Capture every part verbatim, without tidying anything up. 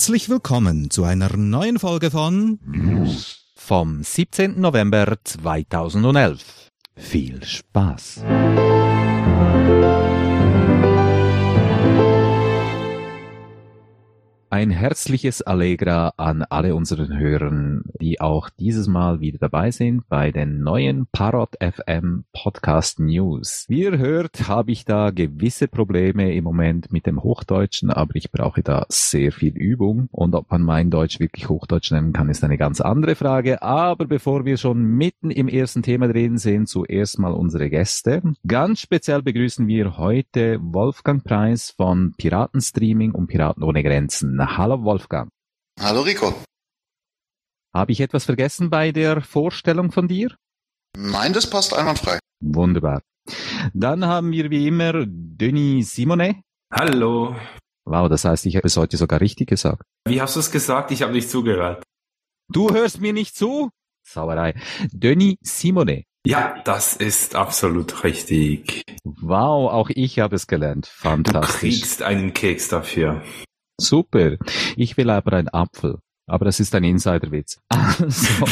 Herzlich willkommen zu einer neuen Folge von News vom siebzehnten November zweitausendelf. Viel Spaß! Ein herzliches Allegra an alle unseren Hörern, die auch dieses Mal wieder dabei sind bei den neuen Parrot F M Podcast News. Wie ihr hört, habe ich da gewisse Probleme im Moment mit dem Hochdeutschen, aber ich brauche da sehr viel Übung. Und ob man mein Deutsch wirklich Hochdeutsch nennen kann, ist eine ganz andere Frage. Aber bevor wir schon mitten im ersten Thema drin sind, zuerst mal unsere Gäste. Ganz speziell begrüßen wir heute Wolfgang Preis von Piratenstreaming und Piraten ohne Grenzen. Hallo Wolfgang. Hallo Rico. Habe ich etwas vergessen bei der Vorstellung von dir? Nein, das passt einwandfrei. Wunderbar. Dann haben wir wie immer Denis Simonet. Hallo. Wow, das heißt, ich habe es heute sogar richtig gesagt. Wie hast du es gesagt? Ich habe nicht zugehört. Du hörst mir nicht zu? Sauerei. Denis Simonet. Ja, das ist absolut richtig. Wow, auch ich habe es gelernt. Fantastisch. Du kriegst einen Keks dafür. Super. Ich will aber einen Apfel. Aber das ist ein Insiderwitz. Also,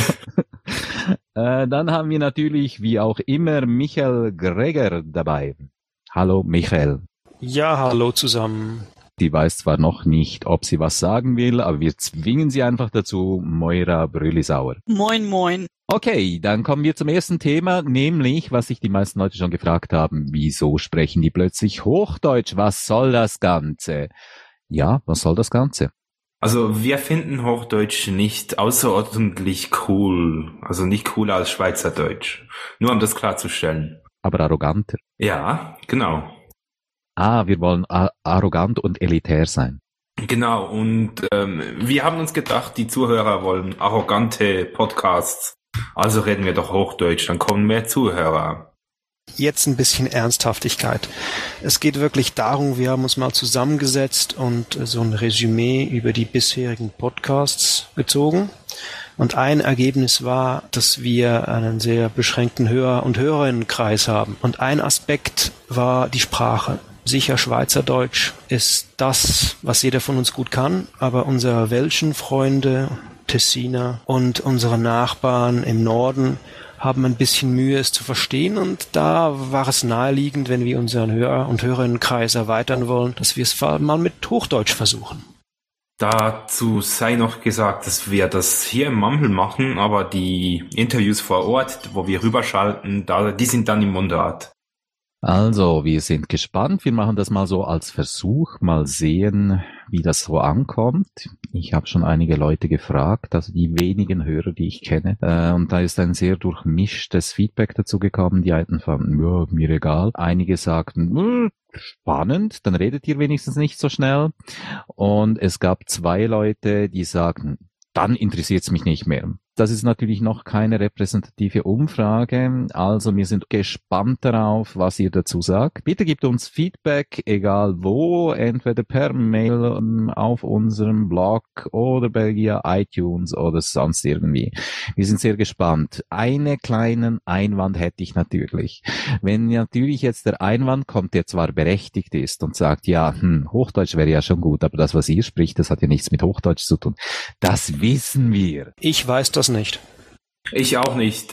äh, dann haben wir natürlich, wie auch immer, Michael Greger dabei. Hallo, Michael. Ja, hallo zusammen. Die weiß zwar noch nicht, ob sie was sagen will, aber wir zwingen sie einfach dazu. Moira Brüllisauer. Moin, moin. Okay, dann kommen wir zum ersten Thema, nämlich, was sich die meisten Leute schon gefragt haben, wieso sprechen die plötzlich Hochdeutsch? Was soll das Ganze? Ja, was soll das Ganze? Also wir finden Hochdeutsch nicht außerordentlich cool. Also nicht cooler als Schweizerdeutsch. Nur um das klarzustellen. Aber arroganter. Ja, genau. Ah, wir wollen a- arrogant und elitär sein. Genau, und ähm, wir haben uns gedacht, die Zuhörer wollen arrogante Podcasts. Also reden wir doch Hochdeutsch, dann kommen mehr Zuhörer. Jetzt ein bisschen Ernsthaftigkeit. Es geht wirklich darum, wir haben uns mal zusammengesetzt und so ein Resümee über die bisherigen Podcasts gezogen. Und ein Ergebnis war, dass wir einen sehr beschränkten Hörer- und Hörerinnenkreis haben. Und ein Aspekt war die Sprache. Sicher, Schweizerdeutsch ist das, was jeder von uns gut kann, aber unsere welschen Freunde, Tessiner und unsere Nachbarn im Norden haben ein bisschen Mühe, es zu verstehen, und da war es naheliegend, wenn wir unseren Hörer- und Hörerinnenkreis erweitern wollen, dass wir es mal mit Hochdeutsch versuchen. Dazu sei noch gesagt, dass wir das hier im Mumble machen, aber die Interviews vor Ort, wo wir rüberschalten, da, die sind dann im Mundart. Also, wir sind gespannt. Wir machen das mal so als Versuch, mal sehen, wie das so ankommt. Ich habe schon einige Leute gefragt, also die wenigen Hörer, die ich kenne. Äh, und da ist ein sehr durchmischtes Feedback dazu gekommen. Die einen fanden, ja, mir egal. Einige sagten, spannend, dann redet ihr wenigstens nicht so schnell. Und es gab zwei Leute, die sagten, dann interessiert es mich nicht mehr. Das ist natürlich noch keine repräsentative Umfrage, also wir sind gespannt darauf, was ihr dazu sagt. Bitte gebt uns Feedback, egal wo, entweder per Mail auf unserem Blog oder via iTunes oder sonst irgendwie. Wir sind sehr gespannt. Einen kleinen Einwand hätte ich natürlich. Wenn natürlich jetzt der Einwand kommt, der zwar berechtigt ist und sagt, ja, hm, Hochdeutsch wäre ja schon gut, aber das, was ihr spricht, das hat ja nichts mit Hochdeutsch zu tun. Das wissen wir. Ich weiß das nicht. Ich auch nicht.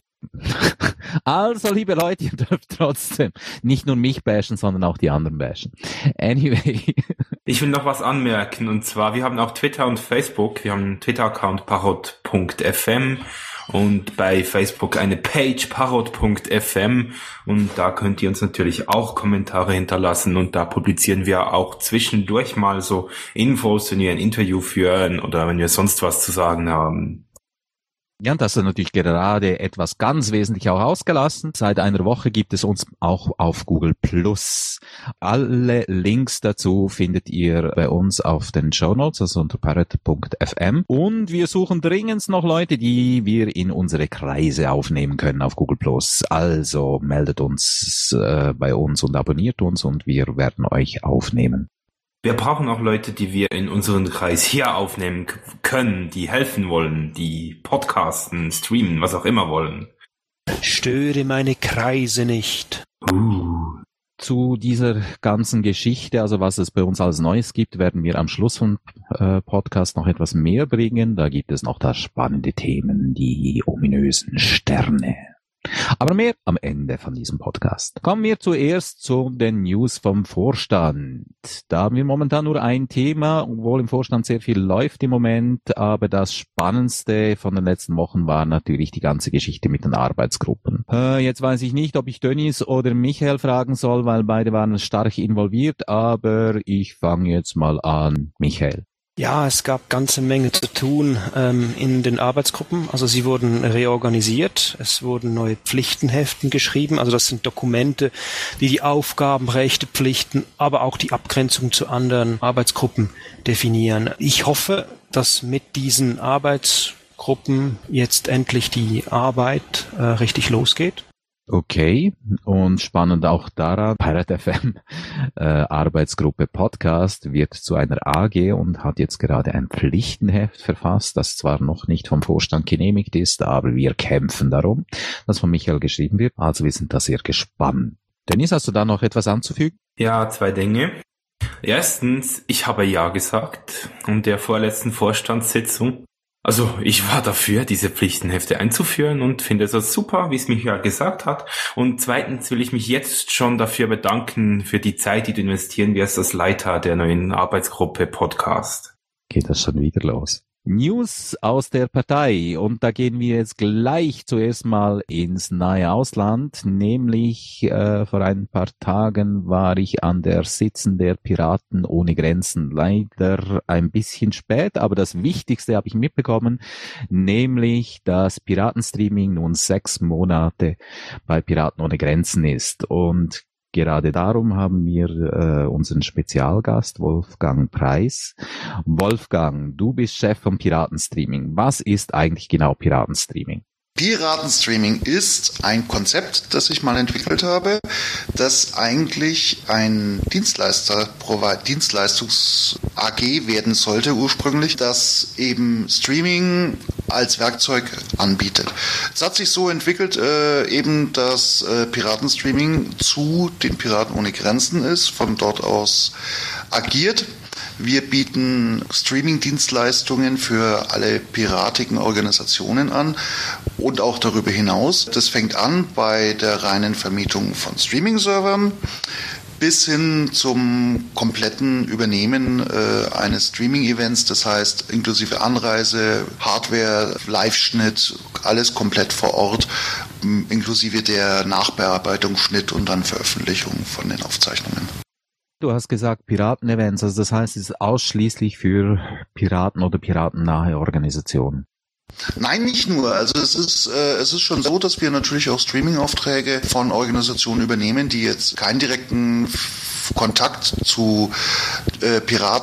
Also, liebe Leute, ihr dürft trotzdem nicht nur mich bashen, sondern auch die anderen bashen. Anyway. Ich will noch was anmerken, und zwar, wir haben auch Twitter und Facebook. Wir haben einen Twitter-Account parrot punkt f m und bei Facebook eine Page parrot punkt f m, und da könnt ihr uns natürlich auch Kommentare hinterlassen, und da publizieren wir auch zwischendurch mal so Infos, wenn wir ein Interview führen oder wenn wir sonst was zu sagen haben. Ja, und das ist natürlich gerade etwas ganz wesentlich auch ausgelassen. Seit einer Woche gibt es uns auch auf Google Plus. Alle Links dazu findet ihr bei uns auf den Shownotes, also unter parrot punkt f m. Und wir suchen dringend noch Leute, die wir in unsere Kreise aufnehmen können auf Google Plus. Also meldet uns äh, bei uns und abonniert uns, und wir werden euch aufnehmen. Wir brauchen auch Leute, die wir in unseren Kreis hier aufnehmen k- können, die helfen wollen, die podcasten, streamen, was auch immer wollen. Störe meine Kreise nicht. Uh. zu dieser ganzen Geschichte, also was es bei uns alles Neues gibt, werden wir am Schluss vom äh, Podcast noch etwas mehr bringen. Da gibt es noch das spannende Themen, die ominösen Sterne. Aber mehr am Ende von diesem Podcast. Kommen wir zuerst zu den News vom Vorstand. Da haben wir momentan nur ein Thema, obwohl im Vorstand sehr viel läuft im Moment, aber das Spannendste von den letzten Wochen war natürlich die ganze Geschichte mit den Arbeitsgruppen. Äh, jetzt weiß ich nicht, ob ich Dennis oder Michael fragen soll, weil beide waren stark involviert, aber ich fange jetzt mal an. Michael. Ja, es gab ganze Menge zu tun ähm, in den Arbeitsgruppen. Also sie wurden reorganisiert, es wurden neue Pflichtenheften geschrieben. Also das sind Dokumente, die die Aufgaben, Rechte, Pflichten, aber auch die Abgrenzung zu anderen Arbeitsgruppen definieren. Ich hoffe, dass mit diesen Arbeitsgruppen jetzt endlich die Arbeit äh, richtig losgeht. Okay, und spannend auch daran, Pirate F M äh, Arbeitsgruppe Podcast wird zu einer A G und hat jetzt gerade ein Pflichtenheft verfasst, das zwar noch nicht vom Vorstand genehmigt ist, aber wir kämpfen darum, dass von Michael geschrieben wird, also wir sind da sehr gespannt. Dennis, hast du da noch etwas anzufügen? Ja, zwei Dinge. Erstens, ich habe Ja gesagt und der vorletzten Vorstandssitzung. Also ich war dafür, diese Pflichtenhefte einzuführen und finde es super, wie es Michael gesagt hat. Und zweitens will ich mich jetzt schon dafür bedanken für die Zeit, die du investieren wirst als Leiter der neuen Arbeitsgruppe Podcast. Geht das schon wieder los? News aus der Partei, und da gehen wir jetzt gleich zuerst mal ins nahe Ausland, nämlich äh, vor ein paar Tagen war ich an der Sitzung der Piraten ohne Grenzen, leider ein bisschen spät, aber das Wichtigste habe ich mitbekommen, nämlich dass Piratenstreaming nun sechs Monate bei Piraten ohne Grenzen ist, und gerade darum haben wir äh, unseren Spezialgast Wolfgang Preis. Wolfgang, du bist Chef vom Piratenstreaming. Was ist eigentlich genau Piratenstreaming? Piratenstreaming ist ein Konzept, das ich mal entwickelt habe, das eigentlich ein Dienstleister, Dienstleistungs-A G werden sollte ursprünglich, das eben Streaming als Werkzeug anbietet. Es hat sich so entwickelt, äh, eben, dass äh, Piratenstreaming zu den Piraten ohne Grenzen ist, von dort aus agiert. Wir bieten Streaming-Dienstleistungen für alle piratigen Organisationen an und auch darüber hinaus. Das fängt an bei der reinen Vermietung von Streaming-Servern bis hin zum kompletten Übernehmen äh, eines Streaming-Events, das heißt inklusive Anreise, Hardware, Live-Schnitt, alles komplett vor Ort, inklusive der Nachbearbeitung, Schnitt und dann Veröffentlichung von den Aufzeichnungen. Du hast gesagt Piraten-Events, also das heißt, es ist ausschließlich für Piraten oder piratennahe Organisationen. Nein, nicht nur. Also es ist äh, es ist schon so, dass wir natürlich auch Streaming-Aufträge von Organisationen übernehmen, die jetzt keinen direkten F- Kontakt zu äh,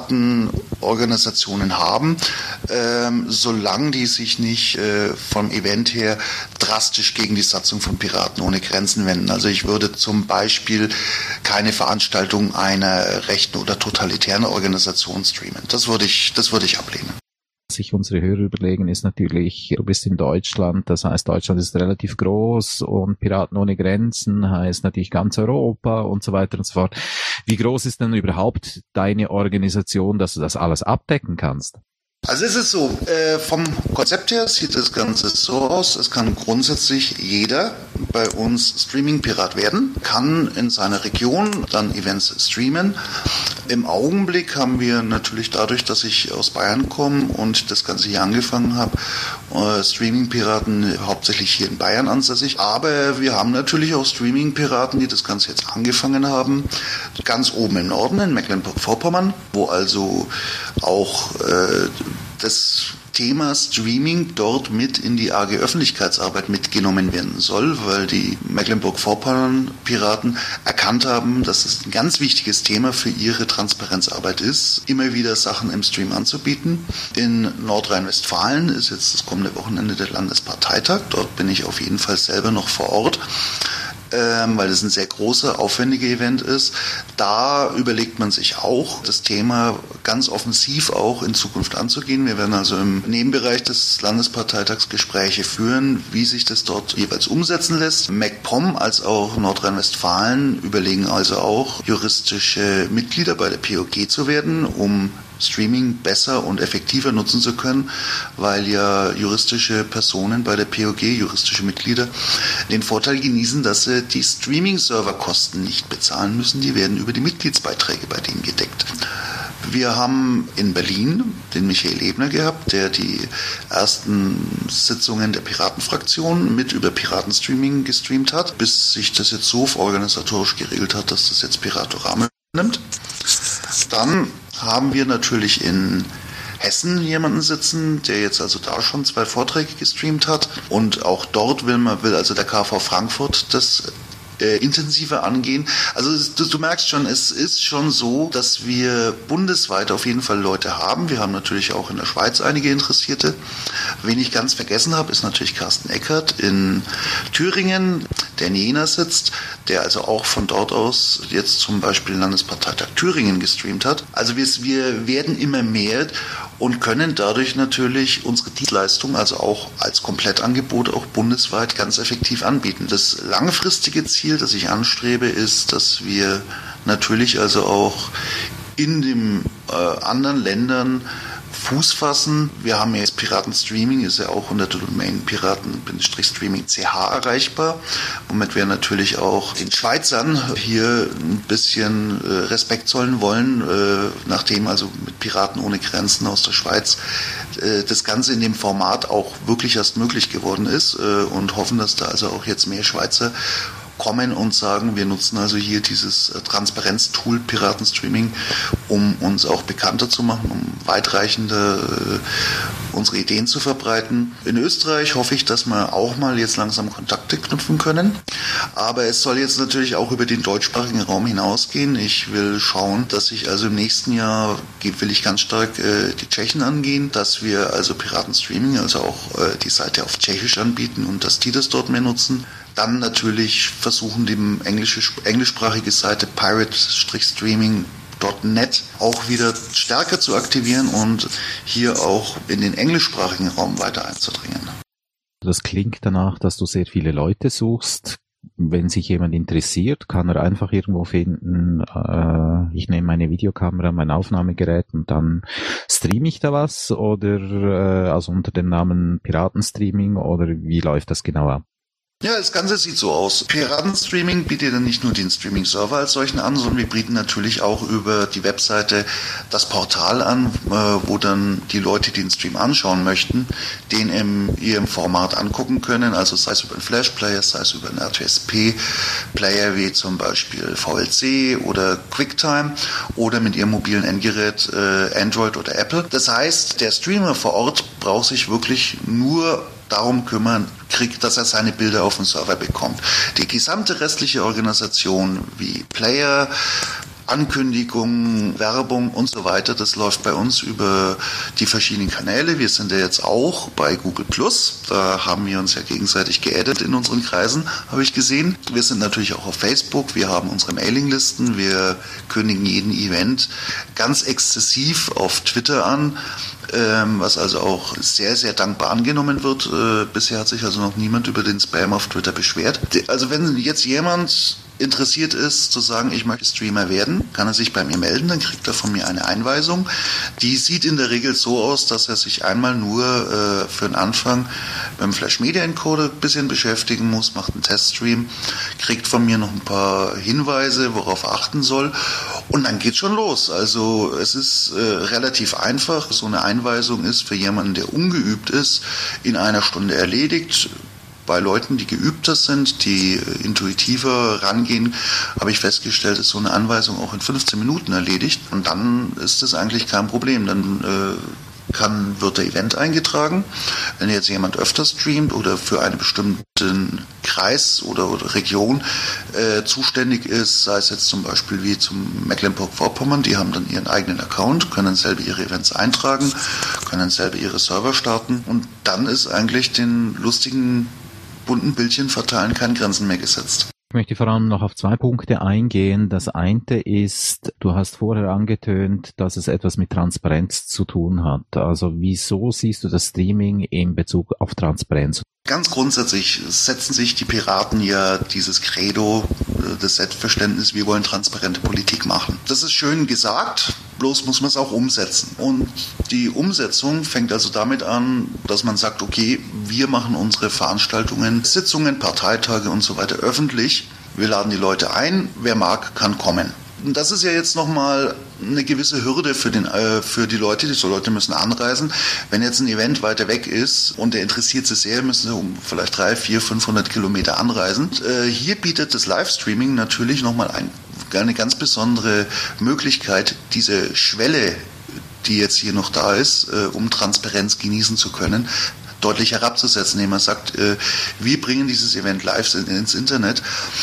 Piratenorganisationen haben, ähm, solange die sich nicht äh, vom Event her drastisch gegen die Satzung von Piraten ohne Grenzen wenden. Also ich würde zum Beispiel keine Veranstaltung einer rechten oder totalitären Organisation streamen. Das würde ich, das würde ich ablehnen. Was sich unsere Hörer überlegen, ist natürlich, du bist in Deutschland, das heißt, Deutschland ist relativ groß und Piraten ohne Grenzen heißt natürlich ganz Europa und so weiter und so fort. Wie groß ist denn überhaupt deine Organisation, dass du das alles abdecken kannst? Also es ist so, äh, vom Konzept her sieht das Ganze so aus, es kann grundsätzlich jeder bei uns Streaming-Pirat werden, kann in seiner Region dann Events streamen. Im Augenblick haben wir natürlich dadurch, dass ich aus Bayern komme und das Ganze hier angefangen habe, äh, Streaming-Piraten hauptsächlich hier in Bayern ansässig, aber wir haben natürlich auch Streaming-Piraten, die das Ganze jetzt angefangen haben, ganz oben im Norden in Mecklenburg-Vorpommern, wo also auch äh, das Thema Streaming dort mit in die A G Öffentlichkeitsarbeit mitgenommen werden soll, weil die Mecklenburg-Vorpommern-Piraten erkannt haben, dass es ein ganz wichtiges Thema für ihre Transparenzarbeit ist, immer wieder Sachen im Stream anzubieten. In Nordrhein-Westfalen ist jetzt das kommende Wochenende der Landesparteitag. Dort bin ich auf jeden Fall selber noch vor Ort. ähm, weil es ein sehr großer, aufwendiger Event ist. Da überlegt man sich auch, das Thema ganz offensiv auch in Zukunft anzugehen. Wir werden also im Nebenbereich des Landesparteitags Gespräche führen, wie sich das dort jeweils umsetzen lässt. MacPom als auch Nordrhein-Westfalen überlegen also auch, juristische Mitglieder bei der P O G zu werden, um Streaming besser und effektiver nutzen zu können, weil ja juristische Personen bei der P O G, juristische Mitglieder, den Vorteil genießen, dass sie die Streaming-Serverkosten nicht bezahlen müssen. Die werden über die Mitgliedsbeiträge bei denen gedeckt. Wir haben in Berlin den Michael Ebner gehabt, der die ersten Sitzungen der Piratenfraktion mit über Piratenstreaming gestreamt hat, bis sich das jetzt so organisatorisch geregelt hat, dass das jetzt Piratorama nimmt. Dann haben wir natürlich in Hessen jemanden sitzen, der jetzt also da schon zwei Vorträge gestreamt hat. Und auch dort will man, will also der K V Frankfurt das äh, intensiver angehen. Also du, du merkst schon, es ist schon so, dass wir bundesweit auf jeden Fall Leute haben. Wir haben natürlich auch in der Schweiz einige Interessierte. Wen ich ganz vergessen habe, ist natürlich Carsten Eckert in Thüringen, der in Jena sitzt, der also auch von dort aus jetzt zum Beispiel Landesparteitag Thüringen gestreamt hat. Also wir, wir werden immer mehr und können dadurch natürlich unsere Dienstleistung, also auch als Komplettangebot, auch bundesweit ganz effektiv anbieten. Das langfristige Ziel, das ich anstrebe, ist, dass wir natürlich also auch in den äh, anderen Ländern Fuß fassen. Wir haben jetzt Piratenstreaming, ist ja auch unter der Domain Piraten-Streaming Punkt c h erreichbar, womit wir natürlich auch den Schweizern hier ein bisschen äh, Respekt zollen wollen, äh, nachdem also mit Piraten ohne Grenzen aus der Schweiz äh, das Ganze in dem Format auch wirklich erst möglich geworden ist, äh, und hoffen, dass da also auch jetzt mehr Schweizer kommen und sagen, wir nutzen also hier dieses Transparenz-Tool Piratenstreaming, um uns auch bekannter zu machen, um weitreichende äh, unsere Ideen zu verbreiten. In Österreich hoffe ich, dass wir auch mal jetzt langsam Kontakte knüpfen können. Aber es soll jetzt natürlich auch über den deutschsprachigen Raum hinausgehen. Ich will schauen, dass ich also im nächsten Jahr, will ich ganz stark äh, die Tschechen angehen, dass wir also Piratenstreaming, also auch äh, die Seite auf Tschechisch anbieten und dass die das dort mehr nutzen. Dann natürlich versuchen, die englische, englischsprachige Seite pirate streaming punkt net auch wieder stärker zu aktivieren und hier auch in den englischsprachigen Raum weiter einzudringen. Das klingt danach, dass du sehr viele Leute suchst. Wenn sich jemand interessiert, kann er einfach irgendwo finden, äh, ich nehme meine Videokamera, mein Aufnahmegerät und dann streame ich da was, oder äh, also unter dem Namen Piratenstreaming, oder wie läuft das genau ab? Ja, das Ganze sieht so aus. Piratenstreaming bietet dann nicht nur den Streaming-Server als solchen an, sondern wir bieten natürlich auch über die Webseite das Portal an, wo dann die Leute, die den Stream anschauen möchten, den in ihrem Format angucken können, also sei es über einen Flash-Player, sei es über einen R T S P-Player wie zum Beispiel V L C oder QuickTime oder mit ihrem mobilen Endgerät äh, Android oder Apple. Das heißt, der Streamer vor Ort braucht sich wirklich nur darum kümmern, kriegt, dass er seine Bilder auf den Server bekommt. Die gesamte restliche Organisation wie Player, Ankündigungen, Werbung und so weiter, das läuft bei uns über die verschiedenen Kanäle. Wir sind ja jetzt auch bei Google Plus. Da haben wir uns ja gegenseitig geaddet in unseren Kreisen, habe ich gesehen. Wir sind natürlich auch auf Facebook. Wir haben unsere Mailinglisten. Wir kündigen jeden Event ganz exzessiv auf Twitter an, was also auch sehr, sehr dankbar angenommen wird. Bisher hat sich also noch niemand über den Spam auf Twitter beschwert. Also wenn jetzt jemand interessiert ist, zu sagen, ich möchte Streamer werden, kann er sich bei mir melden, dann kriegt er von mir eine Einweisung. Die sieht in der Regel so aus, dass er sich einmal nur äh, für den Anfang beim Flash Media Encoder ein bisschen beschäftigen muss, macht einen Teststream, kriegt von mir noch ein paar Hinweise, worauf er achten soll, und dann geht's schon los. Also es ist äh, relativ einfach. So eine Einweisung ist für jemanden, der ungeübt ist, in einer Stunde erledigt. Bei Leuten, die geübter sind, die intuitiver rangehen, habe ich festgestellt, ist so eine Anweisung auch in fünfzehn Minuten erledigt. Und dann ist das eigentlich kein Problem. Dann äh, kann, wird der Event eingetragen. Wenn jetzt jemand öfter streamt oder für einen bestimmten Kreis oder, oder Region äh, zuständig ist, sei es jetzt zum Beispiel wie zum Mecklenburg-Vorpommern, die haben dann ihren eigenen Account, können selber ihre Events eintragen, können selber ihre Server starten, und dann ist eigentlich den lustigen bunten Bildchen verteilen keine Grenzen mehr gesetzt. Ich möchte vor allem noch auf zwei Punkte eingehen. Das eine ist, du hast vorher angetönt, dass es etwas mit Transparenz zu tun hat. Also wieso siehst du das Streaming in Bezug auf Transparenz? Ganz grundsätzlich setzen sich die Piraten ja dieses Credo, das Selbstverständnis, wir wollen transparente Politik machen. Das ist schön gesagt, bloß muss man es auch umsetzen. Und die Umsetzung fängt also damit an, dass man sagt, okay, wir machen unsere Veranstaltungen, Sitzungen, Parteitage und so weiter öffentlich. Wir laden die Leute ein, wer mag, kann kommen. Und das ist ja jetzt nochmal eine gewisse Hürde für, den, äh, für die Leute. Die Leute müssen anreisen. Wenn jetzt ein Event weiter weg ist und der interessiert sie sehr, müssen sie um vielleicht drei, vier, fünfhundert Kilometer anreisen. Äh, hier bietet das Livestreaming natürlich nochmal ein, eine ganz besondere Möglichkeit, diese Schwelle, die jetzt hier noch da ist, äh, um Transparenz genießen zu können, deutlich herabzusetzen, indem man sagt, äh, wir bringen dieses Event live ins Internet.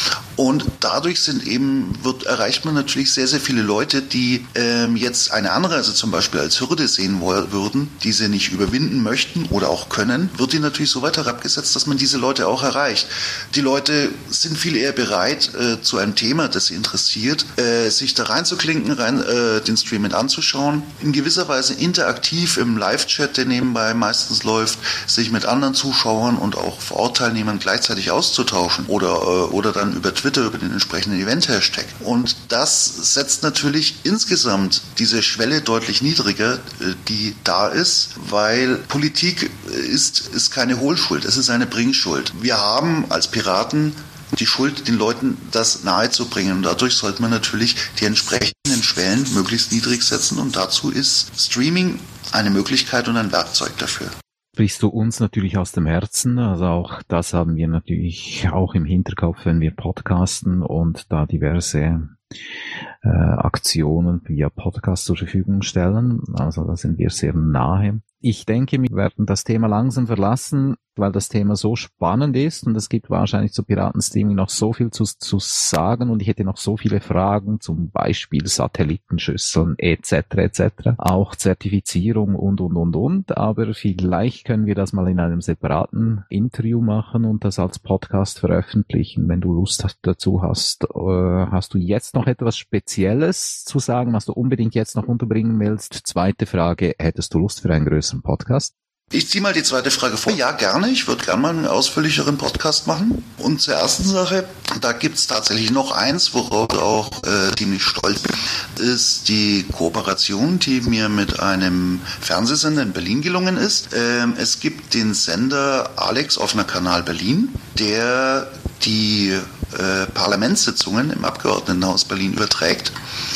Und dadurch sind eben, wird, erreicht man natürlich sehr, sehr viele Leute, die ähm, jetzt eine Anreise zum Beispiel als Hürde sehen wollen, würden, die sie nicht überwinden möchten oder auch können, wird die natürlich so weit herabgesetzt, dass man diese Leute auch erreicht. Die Leute sind viel eher bereit, äh, zu einem Thema, das sie interessiert, äh, sich da reinzuklinken, rein, äh, den Stream mit anzuschauen, in gewisser Weise interaktiv im Live-Chat, der nebenbei meistens läuft, sich mit anderen Zuschauern und auch vor Ort Teilnehmern gleichzeitig auszutauschen oder, äh, oder dann über Twitter, über den entsprechenden Event-Hashtag. Und das setzt natürlich insgesamt diese Schwelle deutlich niedriger, die da ist, weil Politik ist, ist keine Hohlschuld, es ist eine Bringschuld. Wir haben als Piraten die Schuld, den Leuten das nahezubringen. Und dadurch sollte man natürlich die entsprechenden Schwellen möglichst niedrig setzen. Und dazu ist Streaming eine Möglichkeit und ein Werkzeug dafür. Sprichst du uns natürlich aus dem Herzen, also auch das haben wir natürlich auch im Hinterkopf, wenn wir podcasten und da diverse äh, Aktionen via Podcast zur Verfügung stellen, also da sind wir sehr nahe. Ich denke, wir werden das Thema langsam verlassen, weil das Thema so spannend ist und es gibt wahrscheinlich zu Piratenstreaming noch so viel zu, zu sagen und ich hätte noch so viele Fragen, zum Beispiel Satellitenschüsseln et cetera et cetera, auch Zertifizierung und und und und, aber vielleicht können wir das mal in einem separaten Interview machen und das als Podcast veröffentlichen, wenn du Lust dazu hast. Äh, hast du jetzt noch etwas Spezielles zu sagen, was du unbedingt jetzt noch unterbringen willst? Zweite Frage, hättest du Lust für einen größeren Podcast? Ich ziehe mal die zweite Frage vor. Ja, gerne. Ich würde gerne mal einen ausführlicheren Podcast machen. Und zur ersten Sache, da gibt es tatsächlich noch eins, worauf ich auch äh, ziemlich stolz bin, ist die Kooperation, die mir mit einem Fernsehsender in Berlin gelungen ist. Ähm, es gibt den Sender Alex Offener Kanal Berlin, der die äh, Parlamentssitzungen im Abgeordnetenhaus Berlin überträgt.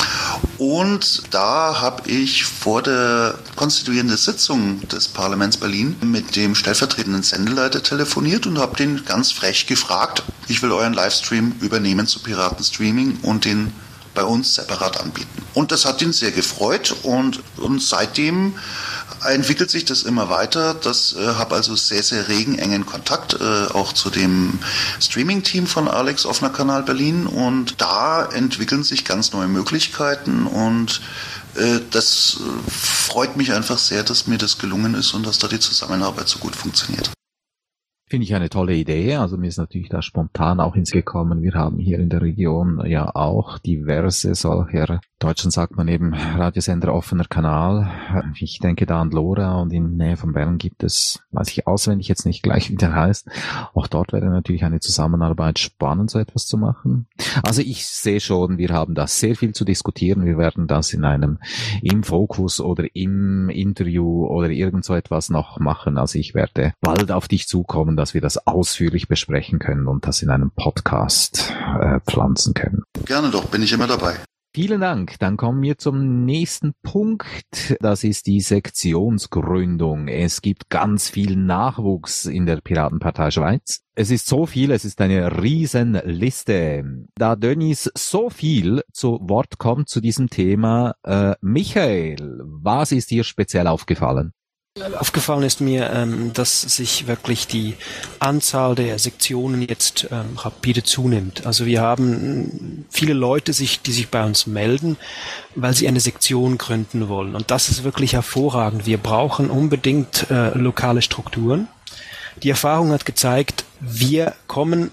Und da habe ich vor der konstituierenden Sitzung des Parlaments Berlin mit dem stellvertretenden Sendeleiter telefoniert und habe den ganz frech gefragt, ich will euren Livestream übernehmen zu Piratenstreaming und den bei uns separat anbieten. Und das hat ihn sehr gefreut und, und seitdem entwickelt sich das immer weiter. Das äh, habe also sehr, sehr regen, engen Kontakt äh, auch zu dem Streaming-Team von Alex Offener Kanal Berlin und da entwickeln sich ganz neue Möglichkeiten und äh, das äh, freut mich einfach sehr, dass mir das gelungen ist und dass da die Zusammenarbeit so gut funktioniert. Finde ich eine tolle Idee. Also mir ist natürlich da spontan auch ins gekommen. Wir haben hier in der Region ja auch diverse solcher, in Deutschland sagt man eben Radiosender offener Kanal. Ich denke da an Lora und in Nähe von Bern gibt es, weiß ich auswendig jetzt nicht gleich, wie der heißt. Auch dort wäre natürlich eine Zusammenarbeit spannend, so etwas zu machen. Also ich sehe schon, wir haben da sehr viel zu diskutieren. Wir werden das in einem, im Fokus oder im Interview oder irgend so etwas noch machen. Also ich werde bald auf dich zukommen, dass wir das ausführlich besprechen können und das in einem Podcast äh, pflanzen können. Gerne doch, bin ich immer dabei. Vielen Dank. Dann kommen wir zum nächsten Punkt. Das ist die Sektionsgründung. Es gibt ganz viel Nachwuchs in der Piratenpartei Schweiz. Es ist so viel, es ist eine Riesenliste. Da Dönis so viel zu Wort kommt zu diesem Thema, äh, Michael, was ist dir speziell aufgefallen? Aufgefallen ist mir, ähm, dass sich wirklich die Anzahl der Sektionen jetzt ähm, rapide zunimmt. Also wir haben viele Leute, sich, die sich bei uns melden, weil sie eine Sektion gründen wollen. Und das ist wirklich hervorragend. Wir brauchen unbedingt äh, lokale Strukturen. Die Erfahrung hat gezeigt, wir kommen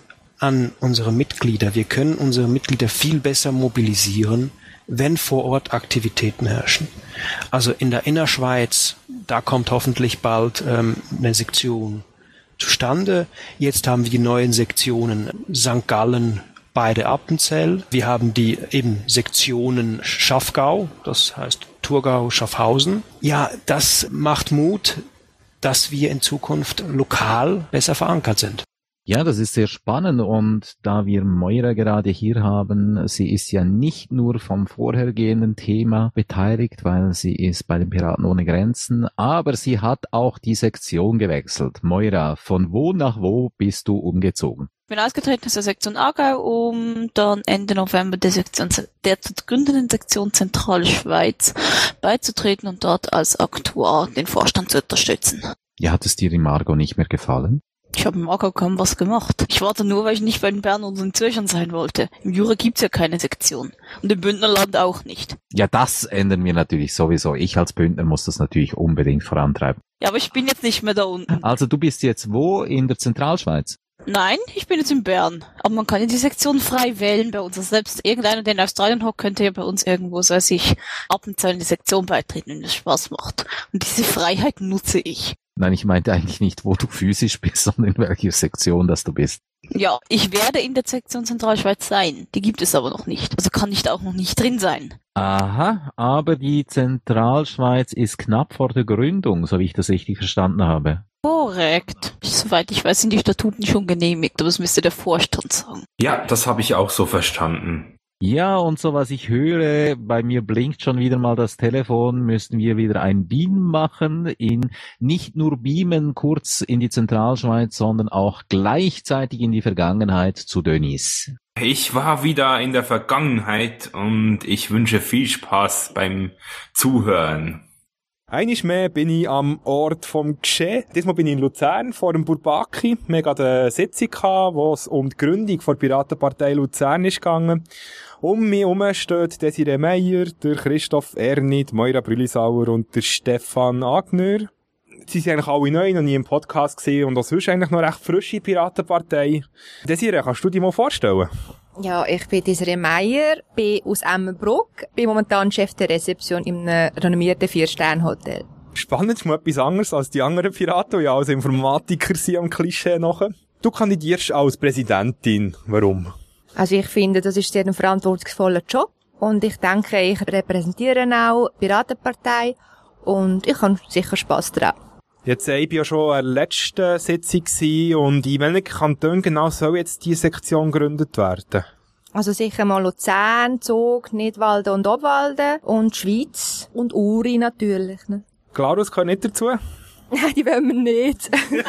an unsere Mitglieder. Wir können unsere Mitglieder viel besser mobilisieren, wenn vor Ort Aktivitäten herrschen. Also in der Innerschweiz, da kommt hoffentlich bald ähm, eine Sektion zustande. Jetzt haben wir die neuen Sektionen Sankt Gallen, beide Appenzell. Wir haben die eben Sektionen Schaffgau, das heißt Thurgau, Schaffhausen. Ja, das macht Mut, dass wir in Zukunft lokal besser verankert sind. Ja, das ist sehr spannend und da wir Moira gerade hier haben, sie ist ja nicht nur vom vorhergehenden Thema beteiligt, weil sie ist bei den Piraten ohne Grenzen, aber sie hat auch die Sektion gewechselt. Moira, von wo nach wo bist du umgezogen? Ich bin ausgetreten aus der Sektion Aargau, um dann Ende November der Sektion, der zu gründenden Sektion Zentrale Schweiz beizutreten und dort als Aktuar den Vorstand zu unterstützen. Ja, hat es dir im Aargau nicht mehr gefallen? Ich habe im Aargau kaum was gemacht. Ich warte nur, weil ich nicht bei den Bern und den Zürchern sein wollte. Im Jura gibt's ja keine Sektion. Und im Bündnerland auch nicht. Ja, das ändern wir natürlich sowieso. Ich als Bündner muss das natürlich unbedingt vorantreiben. Ja, aber ich bin jetzt nicht mehr da unten. Also du bist jetzt wo? In der Zentralschweiz? Nein, ich bin jetzt in Bern. Aber man kann ja die Sektion frei wählen bei uns. Also selbst irgendeiner, der in Australien hockt, könnte ja bei uns irgendwo, so sich ab und zu in die Sektion beitreten, wenn das Spaß macht. Und diese Freiheit nutze ich. Nein, ich meinte eigentlich nicht, wo du physisch bist, sondern in welcher Sektion das du bist. Ja, ich werde in der Sektion Zentralschweiz sein. Die gibt es aber noch nicht. Also kann ich da auch noch nicht drin sein. Aha, aber die Zentralschweiz ist knapp vor der Gründung, so wie ich das richtig verstanden habe. Korrekt. Soweit ich weiß, sind die Statuten schon genehmigt, aber das müsste der Vorstand sagen. Ja, das habe ich auch so verstanden. Ja, und so was ich höre, bei mir blinkt schon wieder mal das Telefon, müssten wir wieder ein Beam machen, in nicht nur beamen kurz in die Zentralschweiz, sondern auch gleichzeitig in die Vergangenheit zu Dönis. Ich war wieder in der Vergangenheit und ich wünsche viel Spaß beim Zuhören. Einmal mehr bin ich am Ort vom Geschehen. Diesmal bin ich in Luzern vor dem Bourbaki. Wir hatten eine Sitzung, wo es um die Gründung der Piratenpartei Luzern ist gegangen. Um mich herum stehen Desiree Meyer, der Christoph Erni, die Moira Brülisauer und der Stefan Agner. Sie sind eigentlich alle neu, noch nie im Podcast gesehen und auch sonst eigentlich noch recht frische Piratenpartei. Desiree, kannst du dich mal vorstellen? Ja, ich bin Desiree Meyer, bin aus Emmenbruck, bin momentan Chef der Rezeption in einem renommierten Vier-Sterne-Hotel. Spannend, ist mal etwas anderes als die anderen Piraten, die ja als Informatiker sind am Klischee nachher. Du kandidierst als Präsidentin. Warum? Also ich finde, das ist sehr ein verantwortungsvoller Job und ich denke, ich repräsentiere auch die Piratenpartei und ich habe sicher Spass daran. Jetzt war ich ja schon an der letzten Sitzung und in welchen Kantonen genau soll jetzt diese Sektion gegründet werden? Also sicher mal Luzern, Zug, Nidwalden und Obwalden und Schweiz und Uri natürlich. Ne? Glarus gehört nicht dazu? Nein, die wollen wir nicht.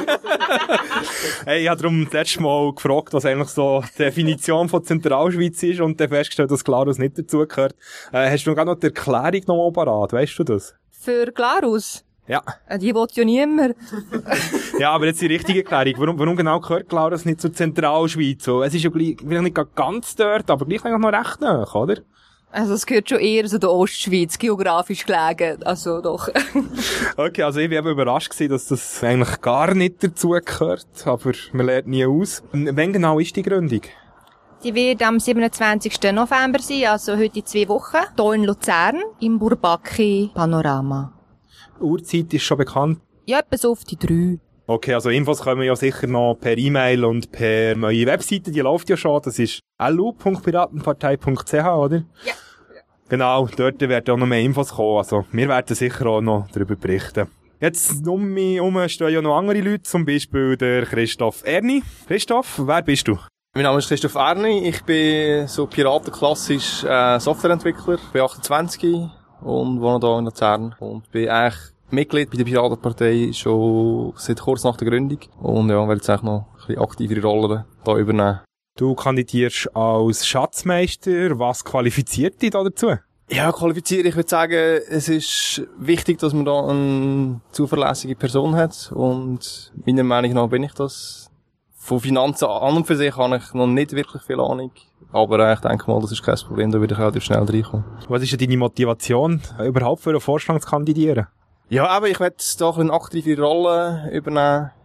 Hey, ich habe darum das letzte Mal gefragt, was eigentlich so die Definition von Zentralschweiz ist und dann festgestellt, dass Glarus nicht dazugehört. Äh, hast du gerade noch die Erklärung noch mal parat, weißt du das? Für Glarus? Ja. Die will ja niemand. Ja, aber jetzt die richtige Erklärung. Warum, warum genau gehört Glarus nicht zur Zentralschweiz? So, es ist ja gleich, vielleicht nicht ganz dort, aber gleich eigentlich noch recht nah, oder? Also es gehört schon eher zu der Ostschweiz, geografisch gelegen, also doch. Okay, also ich war eben überrascht gewesen, dass das eigentlich gar nicht dazugehört, aber man lernt nie aus. Wann genau ist die Gründung? Die wird am siebenundzwanzigsten November sein, also heute in zwei Wochen, hier in Luzern, im Bourbaki Panorama. Uhrzeit ist schon bekannt? Ja, etwa so auf die drei. Okay, also Infos kommen ja sicher noch per E-Mail und per neue Webseite, die läuft ja schon, das ist l u punkt piratenpartei punkt c h, oder? Ja. Genau, dort werden auch noch mehr Infos kommen, also wir werden sicher auch noch darüber berichten. Jetzt um mich herum stehen ja noch andere Leute, zum Beispiel der Christoph Erni. Christoph, wer bist du? Mein Name ist Christoph Erni, ich bin so piratenklassisch äh, Softwareentwickler, bin achtundzwanzig und wohne hier in Luzern und bin eigentlich Mitglied bei der Piratenpartei schon seit kurz nach der Gründung und ja, werde jetzt eigentlich noch ein bisschen aktivere Rollen hier übernehmen. Du kandidierst als Schatzmeister, was qualifiziert dich da dazu? Ja, qualifiziert, ich würde sagen, es ist wichtig, dass man da eine zuverlässige Person hat und meiner Meinung nach bin ich das. Von Finanzen an und für sich habe ich noch nicht wirklich viel Ahnung. Aber ich denke mal, das ist kein Problem, da würde ich relativ schnell reinkommen. Was ist denn deine Motivation, überhaupt für einen Vorstand zu kandidieren? Ja, aber ich werde da eine aktive Rolle übernehmen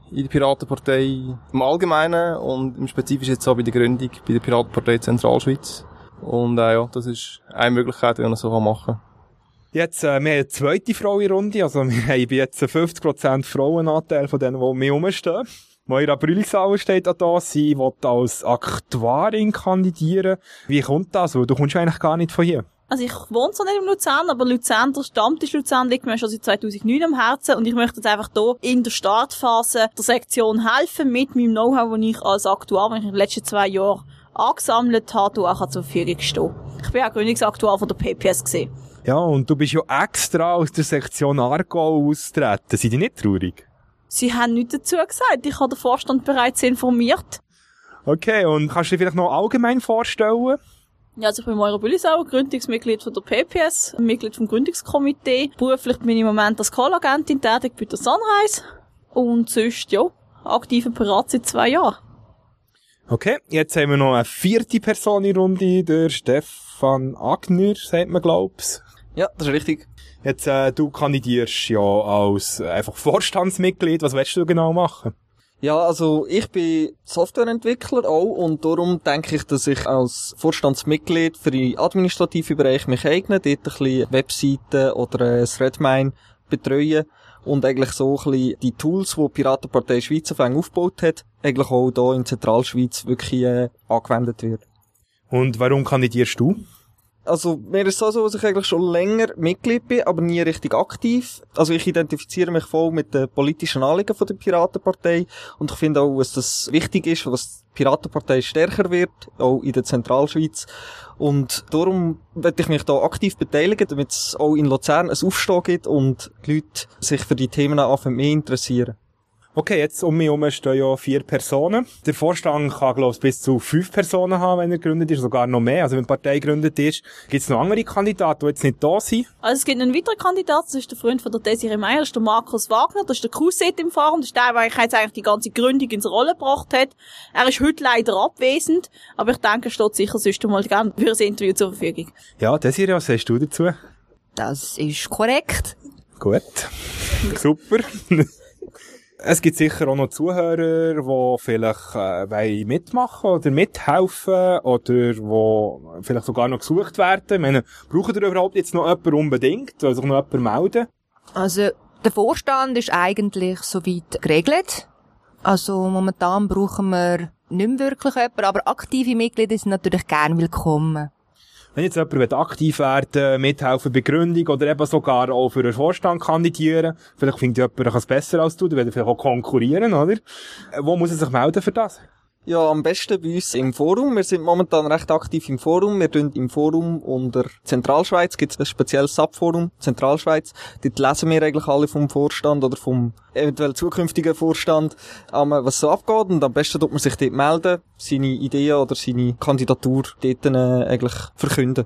in der Piratenpartei im Allgemeinen und im Spezifischen jetzt auch bei der Gründung bei der Piratenpartei Zentralschweiz. Und äh, ja, das ist eine Möglichkeit, die man so machen kann. Jetzt, äh, wir haben eine zweite Frau in der Runde, also wir haben jetzt einen fünfzig Prozent Frauenanteil von denen, die um mich herumstehen. Moira Brülisauer steht auch da, sie will als Aktuarin kandidieren. Wie kommt das? Weil du kommst eigentlich gar nicht von hier. Also ich wohne zwar nicht in Luzern, aber Luzern, der Stammtisch Luzern liegt mir schon seit zweitausendneun am Herzen und ich möchte jetzt einfach hier in der Startphase der Sektion helfen mit meinem Know-how, das ich als Aktuar, wenn ich in den letzten zwei Jahren angesammelt habe, auch zur Verfügung stehen. Ich bin auch Gründungsaktuar von der P P S gewesen. Ja, und du bist ja extra aus der Sektion Aargau austreten. Sind die nicht traurig? Sie haben nichts dazu gesagt. Ich habe den Vorstand bereits informiert. Okay, und kannst du dir vielleicht noch allgemein vorstellen? Ja, also ich bin Moira Brülisauer, Gründungsmitglied von der P P S, Mitglied vom Gründungskomitee. Beruflich bin ich im Moment als Call-Agentin tätig bei der Sunrise. Und sonst, ja, aktive Pirat seit zwei Jahren. Okay, jetzt haben wir noch eine vierte Person in der Runde, der Stefan Agner, sagt man, glaub's. Ja, das ist richtig. Jetzt, äh, du kandidierst ja als äh, einfach Vorstandsmitglied. Was willst du genau machen? Ja, also ich bin Softwareentwickler auch und darum denke ich, dass ich als Vorstandsmitglied für den administrativen Bereich mich eigne, dort ein bisschen Webseiten oder äh, Threadmine betreuen und eigentlich so ein bisschen die Tools, die die Piratenpartei Schweiz aufgebaut hat, eigentlich auch hier in Zentralschweiz wirklich äh, angewendet wird. Und warum kandidierst du? Also, mir ist es so, dass ich eigentlich schon länger Mitglied bin, aber nie richtig aktiv. Also, ich identifiziere mich voll mit den politischen Anliegen von der Piratenpartei und ich finde auch, dass das wichtig ist, dass die Piratenpartei stärker wird, auch in der Zentralschweiz. Und darum werde ich mich da aktiv beteiligen, damit es auch in Luzern ein Aufstehen gibt und die Leute sich für die Themen anfangen mehr interessieren. Okay, jetzt um mich herum stehen ja vier Personen. Der Vorstand kann, glaube ich, bis zu fünf Personen haben, wenn er gegründet ist, sogar noch mehr. Also wenn die Partei gegründet ist, gibt es noch andere Kandidaten, die jetzt nicht da sind? Also es gibt einen weiteren Kandidaten, das ist der Freund von der Desiree Meyer, das ist der Markus Wagner, das ist der Cruset im Forum, das ist der, der jetzt eigentlich die ganze Gründung ins Rollen gebracht hat. Er ist heute leider abwesend, aber ich denke, er steht sicher sonst mal gerne für ein Interview zur Verfügung. Ja, Desiree, was sagst du dazu? Das ist korrekt. Gut. Super. Es gibt sicher auch noch Zuhörer, die vielleicht äh, mitmachen oder mithelfen oder die vielleicht sogar noch gesucht werden. Ich meine, braucht ihr überhaupt jetzt noch jemanden unbedingt? Soll sich noch jemand melden? Also, der Vorstand ist eigentlich soweit geregelt. Also, momentan brauchen wir nicht mehr wirklich jemanden, aber aktive Mitglieder sind natürlich gern willkommen. Wenn jetzt jemand aktiv werden, mithelfen bei Gründung oder eben sogar auch für einen Vorstand kandidieren, vielleicht findet jemand es besser als du, dann wird er vielleicht auch konkurrieren, oder? Wo muss er sich melden für das? Ja, am besten bei uns im Forum. Wir sind momentan recht aktiv im Forum. Wir tun im Forum unter Zentralschweiz, gibt es ein spezielles Subforum, Zentralschweiz. Dort lesen wir eigentlich alle vom Vorstand oder vom eventuell zukünftigen Vorstand, was so abgeht. Und am besten tut man sich dort melden, seine Ideen oder seine Kandidatur dort äh, eigentlich verkünden.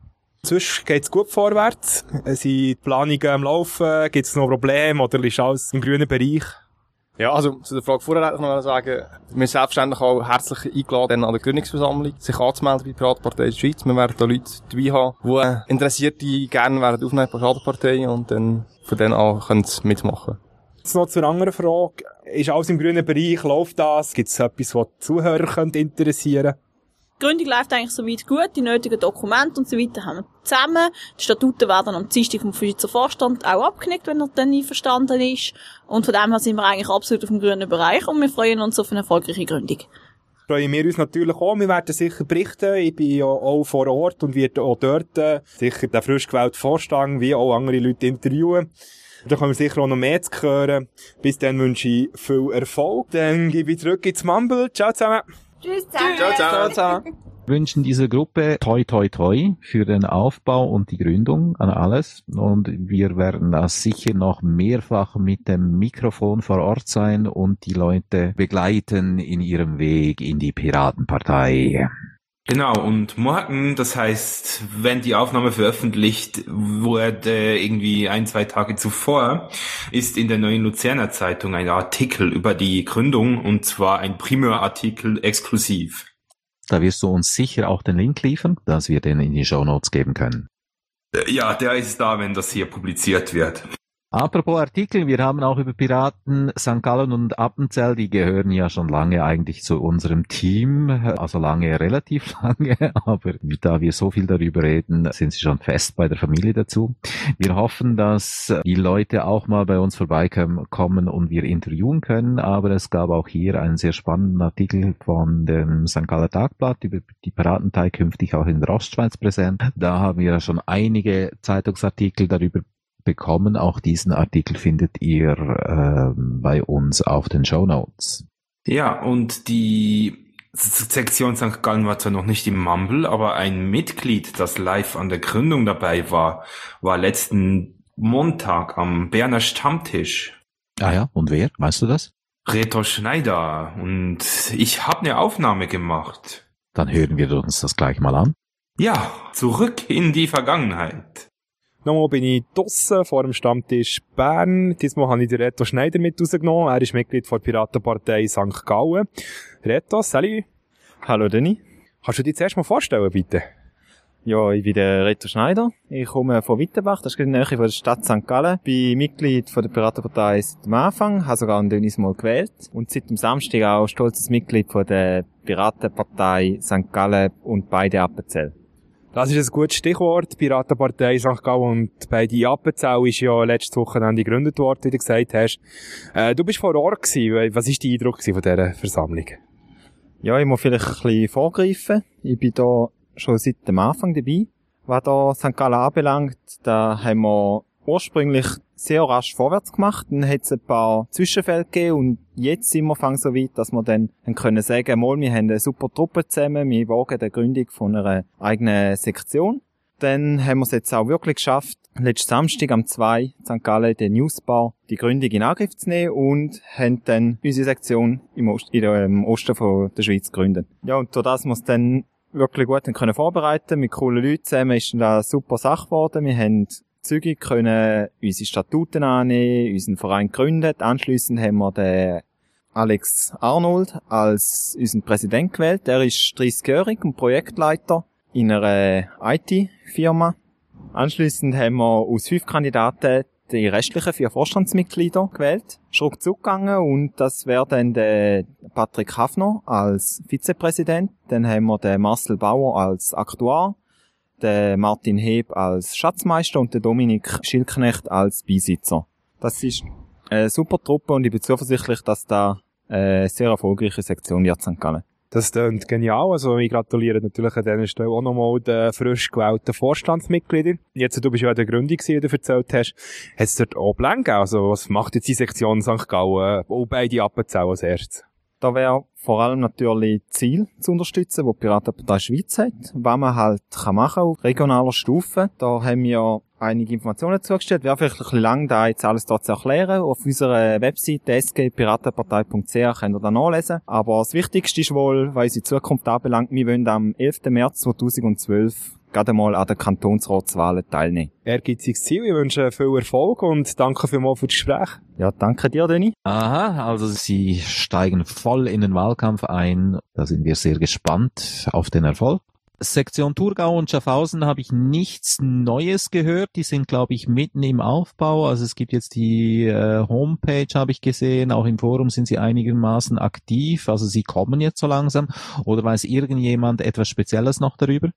Sonst geht's gut vorwärts? Sind die Planungen am Laufen? Gibt es noch Probleme oder ist alles im grünen Bereich? Ja, also zu der Frage vorher hätte ich noch sagen, wir sind selbstverständlich auch herzlich eingeladen an der Gründungsversammlung, sich anzumelden bei der Piratenpartei Schweiz. Wir werden da Leute dabei haben, die Interessierte gerne werden aufnehmen bei der Piratenpartei und dann von denen an können sie mitmachen. Jetzt noch zur anderen Frage. Ist alles im grünen Bereich? Läuft das? Gibt es etwas, was die Zuhörer könnte interessieren? Die Gründung läuft eigentlich soweit gut, die nötigen Dokumente und so weiter haben wir zusammen. Die Statuten werden am Dienstag vom Schweizer Vorstand auch abgenickt, wenn er dann einverstanden ist. Und von dem her sind wir eigentlich absolut auf dem grünen Bereich und wir freuen uns auf eine erfolgreiche Gründung. Freuen wir uns natürlich auch. Wir werden sicher berichten. Ich bin ja auch vor Ort und werde auch dort äh, sicher den frisch gewählten Vorstand wie auch andere Leute interviewen. Da können wir sicher auch noch mehr zu hören. Bis dann wünsche ich viel Erfolg. Dann gebe ich zurück ins Mumble. Ciao zusammen. Tschüss zusammen. Ciao, ciao. ciao. Wir wünschen dieser Gruppe toi toi toi für den Aufbau und die Gründung an alles. Und wir werden da sicher noch mehrfach mit dem Mikrofon vor Ort sein und die Leute begleiten in ihrem Weg in die Piratenpartei. Genau, und morgen, das heißt, wenn die Aufnahme veröffentlicht wurde, irgendwie ein, zwei Tage zuvor, ist in der Neuen Luzerner Zeitung ein Artikel über die Gründung, und zwar ein Primärartikel exklusiv. Da wirst du uns sicher auch den Link liefern, dass wir den in die Shownotes geben können. Ja, der ist da, wenn das hier publiziert wird. Apropos Artikel, wir haben auch über Piraten Sankt Gallen und Appenzell, die gehören ja schon lange eigentlich zu unserem Team, also lange, relativ lange, aber da wir so viel darüber reden, sind sie schon fest bei der Familie dazu. Wir hoffen, dass die Leute auch mal bei uns vorbeikommen und wir interviewen können, aber es gab auch hier einen sehr spannenden Artikel von dem Sankt Galler Tagblatt über die Piratenpartei künftig auch in der Ostschweiz präsent. Da haben wir schon einige Zeitungsartikel darüber bekommen. Auch diesen Artikel findet ihr äh, bei uns auf den Shownotes. Ja, und die Sektion Sankt Gallen war zwar noch nicht im Mumble, aber ein Mitglied, das live an der Gründung dabei war, war letzten Montag am Berner Stammtisch. Ah ja, und wer? Weißt du das? Reto Schneider. Und ich habe eine Aufnahme gemacht. Dann hören wir uns das gleich mal an. Ja, zurück in die Vergangenheit. Nochmal bin ich draussen vor dem Stammtisch Bern. Diesmal habe ich den Reto Schneider mit rausgenommen. Er ist Mitglied der Piratenpartei Sankt Gallen. Reto, salut. Hallo Deni. Kannst du dich zuerst mal vorstellen, bitte? Ja, ich bin der Reto Schneider. Ich komme von Wittenbach, das ist in der Nähe von der Stadt Sankt Gallen. Bin Mitglied von der Piratenpartei seit dem Anfang, habe sogar ein Dönis Mal gewählt. Und seit dem Samstag auch stolzes Mitglied von der Piratenpartei Sankt Gallen und beide Appenzell. Das ist ein gutes Stichwort. Piratenpartei Sankt Gallen und beide Appenzell ist ja letztes Wochenende gegründet worden, wie du gesagt hast. Äh, du bist vor Ort gewesen. Was war dein Eindruck von dieser Versammlung? Ja, ich muss vielleicht ein bisschen vorgreifen. Ich bin da schon seit dem Anfang dabei. Was da Sankt Gallen anbelangt, da haben wir ursprünglich sehr rasch vorwärts gemacht. Dann hat es ein paar Zwischenfälle gegeben und jetzt sind wir fang so weit, dass wir dann können sagen, mal, wir haben eine super Truppe zusammen, wir wagen die Gründung von einer eigenen Sektion. Dann haben wir es jetzt auch wirklich geschafft, letzten Samstag am zweiten Sankt Gallen, den Newsbar, die Gründung in Angriff zu nehmen und haben dann unsere Sektion im, Ost, im Osten von der Schweiz gegründet. Ja, und durch das wir es dann wirklich gut können vorbereiten, mit coolen Leuten zusammen, ist dann eine super Sache geworden. Wir haben zügig können unsere Statuten annehmen, unseren Verein gegründet. Anschliessend haben wir den Alex Arnold als unseren Präsident gewählt. Er ist dreißigjährig und Projektleiter in einer I T-Firma. Anschliessend haben wir aus fünf Kandidaten die restlichen vier Vorstandsmitglieder gewählt. Schruck zugegangen und das wäre dann der Patrick Hafner als Vizepräsident. Dann haben wir den Marcel Bauer als Aktuar, den Martin Heb als Schatzmeister und den Dominik Schilknecht als Beisitzer. Das ist eine super Truppe und ich bin zuversichtlich, dass da eine sehr erfolgreiche Sektion wird, Sankt Gallen. Das klingt genial. Also, ich gratuliere natürlich an dieser Stelle auch nochmal den frisch gewählten Vorstandsmitgliedern. Jetzt, du bist ja in der Gründung, wie du erzählt hast. Hat es dort auch Pläne gegeben? Also, was macht jetzt die Sektion Sankt Gallen, auch beide Appenzell als erstes? Da wäre vor allem natürlich Ziel zu unterstützen, die die Piratenpartei Schweiz hat, was man halt kann machen auf regionaler Stufe. Da haben wir einige Informationen zugestellt. Wäre vielleicht ein bisschen lang, da jetzt alles dort zu erklären. Auf unserer Webseite s g piratenpartei punkt c h könnt ihr da nachlesen. Aber das Wichtigste ist wohl, weil unsere Zukunft anbelangt, wir wollen am elften März zweitausendzwölf gerade mal an den Kantonsratswahlen teilnehmen. Ehrgeiziges Ziel. Ich wünsche viel Erfolg und danke vielmals für das Gespräch. Ja, danke dir, Deni. Aha, also Sie steigen voll in den Wahlkampf ein. Da sind wir sehr gespannt auf den Erfolg. Sektion Thurgau und Schaffhausen habe ich nichts Neues gehört. Die sind, glaube ich, mitten im Aufbau. Also es gibt jetzt die äh, Homepage, habe ich gesehen. Auch im Forum sind sie einigermaßen aktiv. Also sie kommen jetzt so langsam. Oder weiß irgendjemand etwas Spezielles noch darüber?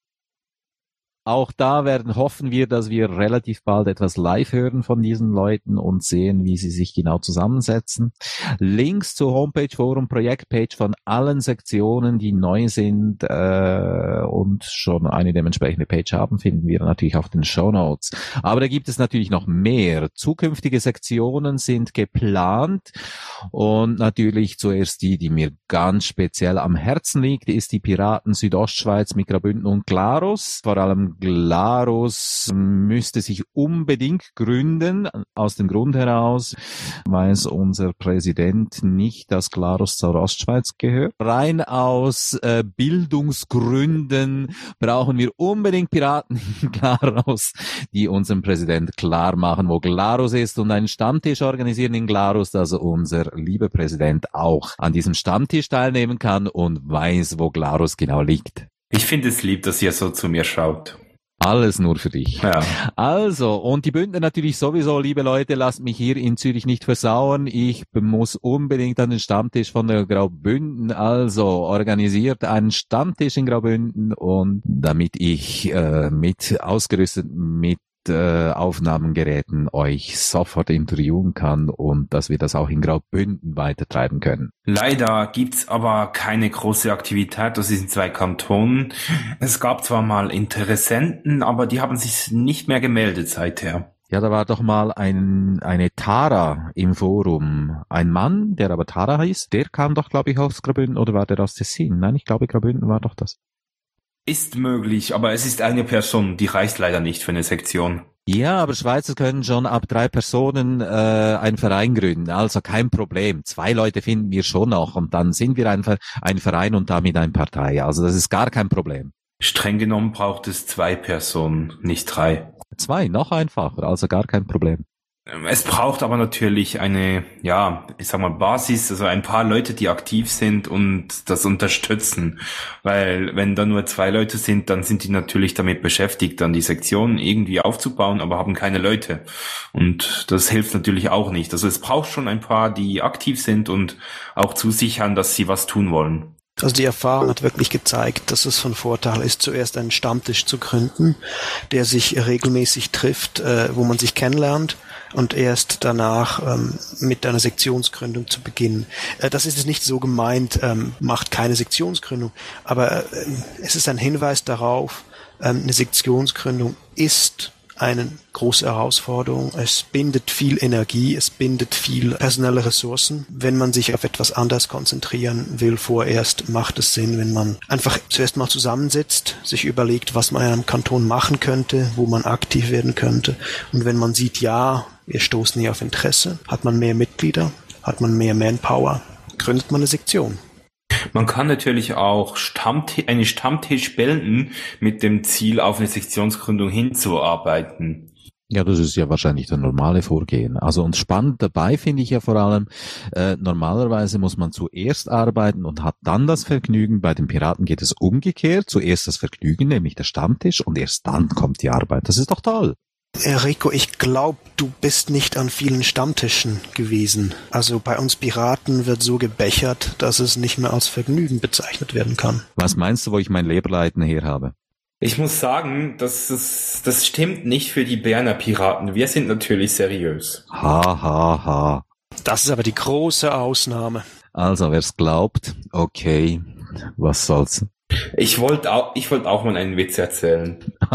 Auch da werden, hoffen wir, dass wir relativ bald etwas live hören von diesen Leuten und sehen, wie sie sich genau zusammensetzen. Links zur Homepage, Forum, Projektpage von allen Sektionen, die neu sind äh, und schon eine dementsprechende Page haben, finden wir natürlich auf den Shownotes. Aber da gibt es natürlich noch mehr. Zukünftige Sektionen sind geplant und natürlich zuerst die, die mir ganz speziell am Herzen liegt, ist die Piraten Südostschweiz mit Graubünden und Glarus. Vor allem Glarus müsste sich unbedingt gründen, aus dem Grund heraus, weiß unser Präsident nicht, dass Glarus zur Ostschweiz gehört. Rein aus äh, Bildungsgründen brauchen wir unbedingt Piraten in Glarus, die unserem Präsident klar machen, wo Glarus ist und einen Stammtisch organisieren in Glarus, dass unser lieber Präsident auch an diesem Stammtisch teilnehmen kann und weiß, wo Glarus genau liegt. Ich finde es lieb, dass ihr so zu mir schaut. Alles nur für dich. Ja. Also, und die Bündner natürlich sowieso, liebe Leute, lasst mich hier in Zürich nicht versauen. Ich muss unbedingt an den Stammtisch von der Graubünden. Also, organisiert einen Stammtisch in Graubünden und damit ich äh, mit ausgerüstet mit äh, Aufnahmegeräten euch sofort interviewen kann und dass wir das auch in Graubünden weitertreiben können. Leider gibt's aber keine große Aktivität aus diesen zwei Kantonen. Es gab zwar mal Interessenten, aber die haben sich nicht mehr gemeldet seither. Ja, da war doch mal ein eine Tara im Forum. Ein Mann, der aber Tara heißt, der kam doch, glaube ich, aus Graubünden, oder war der aus Tessin? Nein, ich glaube, Graubünden war doch das. Ist möglich, aber es ist eine Person, die reicht leider nicht für eine Sektion. Ja, aber Schweizer können schon ab drei Personen äh, einen Verein gründen, also kein Problem. Zwei Leute finden wir schon noch und dann sind wir ein, ein Verein und damit eine Partei. Also das ist gar kein Problem. Streng genommen braucht es zwei Personen, nicht drei. Zwei, noch einfacher, also gar kein Problem. Es braucht aber natürlich eine, ja, ich sag mal Basis, also ein paar Leute, die aktiv sind und das unterstützen. Weil wenn da nur zwei Leute sind, dann sind die natürlich damit beschäftigt, dann die Sektion irgendwie aufzubauen, aber haben keine Leute. Und das hilft natürlich auch nicht. Also es braucht schon ein paar, die aktiv sind und auch zusichern, dass sie was tun wollen. Also die Erfahrung hat wirklich gezeigt, dass es von Vorteil ist, zuerst einen Stammtisch zu gründen, der sich regelmäßig trifft, äh, wo man sich kennenlernt und erst danach ähm, mit einer Sektionsgründung zu beginnen. Äh, das ist jetzt nicht so gemeint, ähm, macht keine Sektionsgründung, aber äh, es ist ein Hinweis darauf, ähm, eine Sektionsgründung ist eine große Herausforderung. Es bindet viel Energie, es bindet viel personelle Ressourcen. Wenn man sich auf etwas anderes konzentrieren will vorerst, macht es Sinn, wenn man einfach zuerst mal zusammensitzt, sich überlegt, was man in einem Kanton machen könnte, wo man aktiv werden könnte. Und wenn man sieht, ja, wir stoßen hier auf Interesse, hat man mehr Mitglieder, hat man mehr Manpower, gründet man eine Sektion. Man kann natürlich auch Stammtisch, einen Stammtisch bilden, mit dem Ziel, auf eine Sektionsgründung hinzuarbeiten. Ja, das ist ja wahrscheinlich das normale Vorgehen. Also und spannend dabei finde ich ja vor allem, äh, normalerweise muss man zuerst arbeiten und hat dann das Vergnügen. Bei den Piraten geht es umgekehrt. Zuerst das Vergnügen, nämlich der Stammtisch, und erst dann kommt die Arbeit. Das ist doch toll. Rico, ich glaube, du bist nicht an vielen Stammtischen gewesen. Also bei uns Piraten wird so gebechert, dass es nicht mehr als Vergnügen bezeichnet werden kann. Was meinst du, wo ich mein Leberleiten her habe? Ich muss sagen, das, ist, das stimmt nicht für die Berner Piraten. Wir sind natürlich seriös. Ha, ha, ha. Das ist aber die große Ausnahme. Also, wer's glaubt, okay, was soll's. Ich wollte auch, ich wollte auch mal einen Witz erzählen.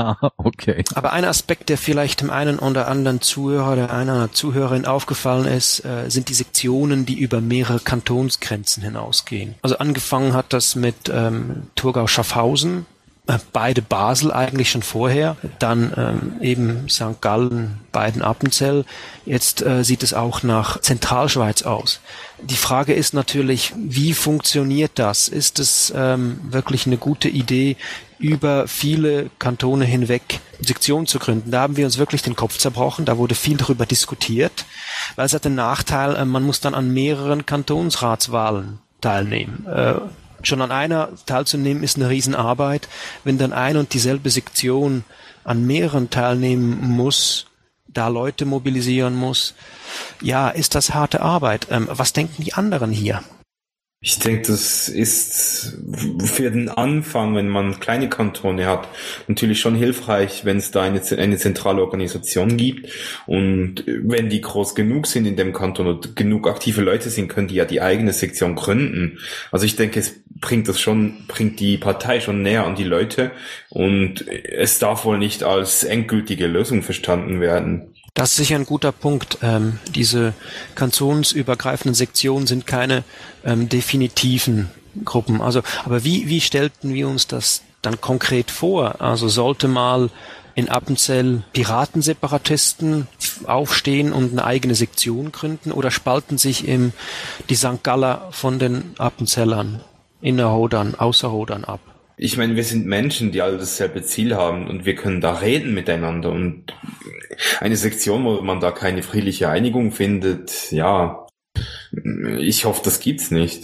Okay. Aber ein Aspekt, der vielleicht dem einen oder anderen Zuhörer, der einer Zuhörerin aufgefallen ist, äh, sind die Sektionen, die über mehrere Kantonsgrenzen hinausgehen. Also angefangen hat das mit ähm, Thurgau-Schaffhausen, äh, beide Basel eigentlich schon vorher, dann ähm, eben Sankt Gallen, Beiden-Appenzell. Jetzt äh, sieht es auch nach Zentralschweiz aus. Die Frage ist natürlich, wie funktioniert das? Ist es ähm, wirklich eine gute Idee, über viele Kantone hinweg Sektionen zu gründen? Da haben wir uns wirklich den Kopf zerbrochen. Da wurde viel darüber diskutiert, weil es hat den Nachteil, äh, man muss dann an mehreren Kantonsratswahlen teilnehmen. Äh, schon an einer teilzunehmen ist eine Riesenarbeit. Wenn dann eine und dieselbe Sektion an mehreren teilnehmen muss, da Leute mobilisieren muss, ja, ist das harte Arbeit. Ähm, was denken die anderen hier? Ich denke, das ist für den Anfang, wenn man kleine Kantone hat, natürlich schon hilfreich, wenn es da eine, eine zentrale Organisation gibt. Und wenn die groß genug sind in dem Kanton und genug aktive Leute sind, können die ja die eigene Sektion gründen. Also ich denke, es bringt das schon, bringt die Partei schon näher an die Leute. Und es darf wohl nicht als endgültige Lösung verstanden werden. Das ist sicher ein guter Punkt. Ähm, diese kantonsübergreifenden Sektionen sind keine ähm, definitiven Gruppen. Also, aber wie, wie stellten wir uns das dann konkret vor? Also sollte mal in Appenzell Piratenseparatisten aufstehen und eine eigene Sektion gründen oder spalten sich im, die Sankt Galler von den Appenzellern, Innerrhodern, Außerrhodern ab? Ich meine, wir sind Menschen, die alle dasselbe Ziel haben und wir können da reden miteinander, und eine Sektion, wo man da keine friedliche Einigung findet, ja, ich hoffe, das gibt's nicht.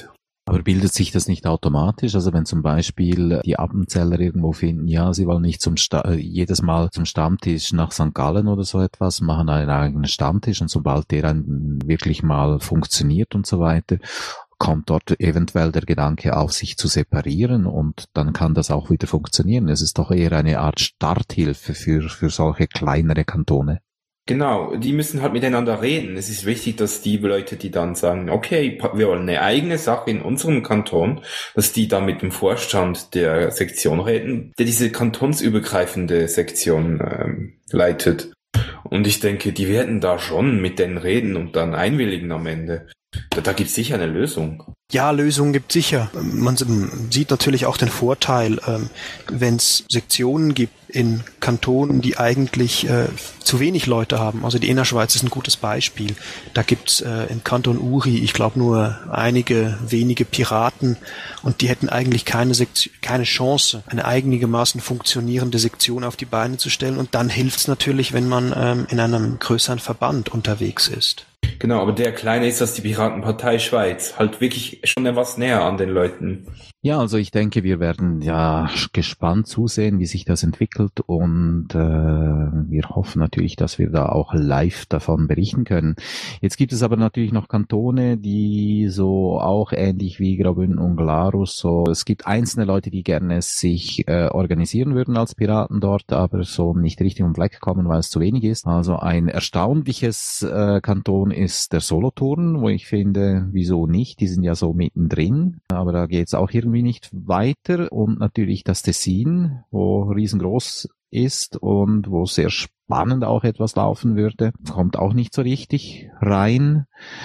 Aber bildet sich das nicht automatisch? Also wenn zum Beispiel die Appenzeller irgendwo finden, ja, sie wollen nicht zum Sta- jedes Mal zum Stammtisch nach Sankt Gallen oder so etwas, machen einen eigenen Stammtisch und sobald der dann wirklich mal funktioniert und so weiter, kommt dort eventuell der Gedanke auf, sich zu separieren und dann kann das auch wieder funktionieren. Es ist doch eher eine Art Starthilfe für, für solche kleinere Kantone. Genau, die müssen halt miteinander reden. Es ist wichtig, dass die Leute, die dann sagen, okay, wir wollen eine eigene Sache in unserem Kanton, dass die dann mit dem Vorstand der Sektion reden, der diese kantonsübergreifende Sektion ähm, leitet. Und ich denke, die werden da schon mit denen reden und dann einwilligen am Ende. Da, da gibt's sicher eine Lösung. Ja, Lösungen gibt sicher. Man sieht natürlich auch den Vorteil, ähm, wenn es Sektionen gibt in Kantonen, die eigentlich äh, zu wenig Leute haben. Also die Innerschweiz ist ein gutes Beispiel. Da gibt's äh, im Kanton Uri, ich glaube, nur einige wenige Piraten und die hätten eigentlich keine Sektion, keine Chance, eine einigermaßen funktionierende Sektion auf die Beine zu stellen. Und dann hilft's natürlich, wenn man ähm, in einem größeren Verband unterwegs ist. Genau, aber der Kleine ist das die Piratenpartei Schweiz. Halt wirklich schon etwas näher an den Leuten. Ja, also ich denke, wir werden ja gespannt zusehen, wie sich das entwickelt und äh, wir hoffen natürlich, dass wir da auch live davon berichten können. Jetzt gibt es aber natürlich noch Kantone, die so auch ähnlich wie Graubünden und Glarus, so es gibt einzelne Leute, die gerne sich äh, organisieren würden als Piraten dort, aber so nicht richtig um den Fleck kommen, weil es zu wenig ist. Also ein erstaunliches äh, Kanton ist der Solothurn, wo ich finde, wieso nicht? Die sind ja so mittendrin, aber da geht es auch irgendwie nicht weiter und natürlich das Tessin, wo riesengroß ist und wo sehr spannend auch etwas laufen würde, kommt auch nicht so richtig rein.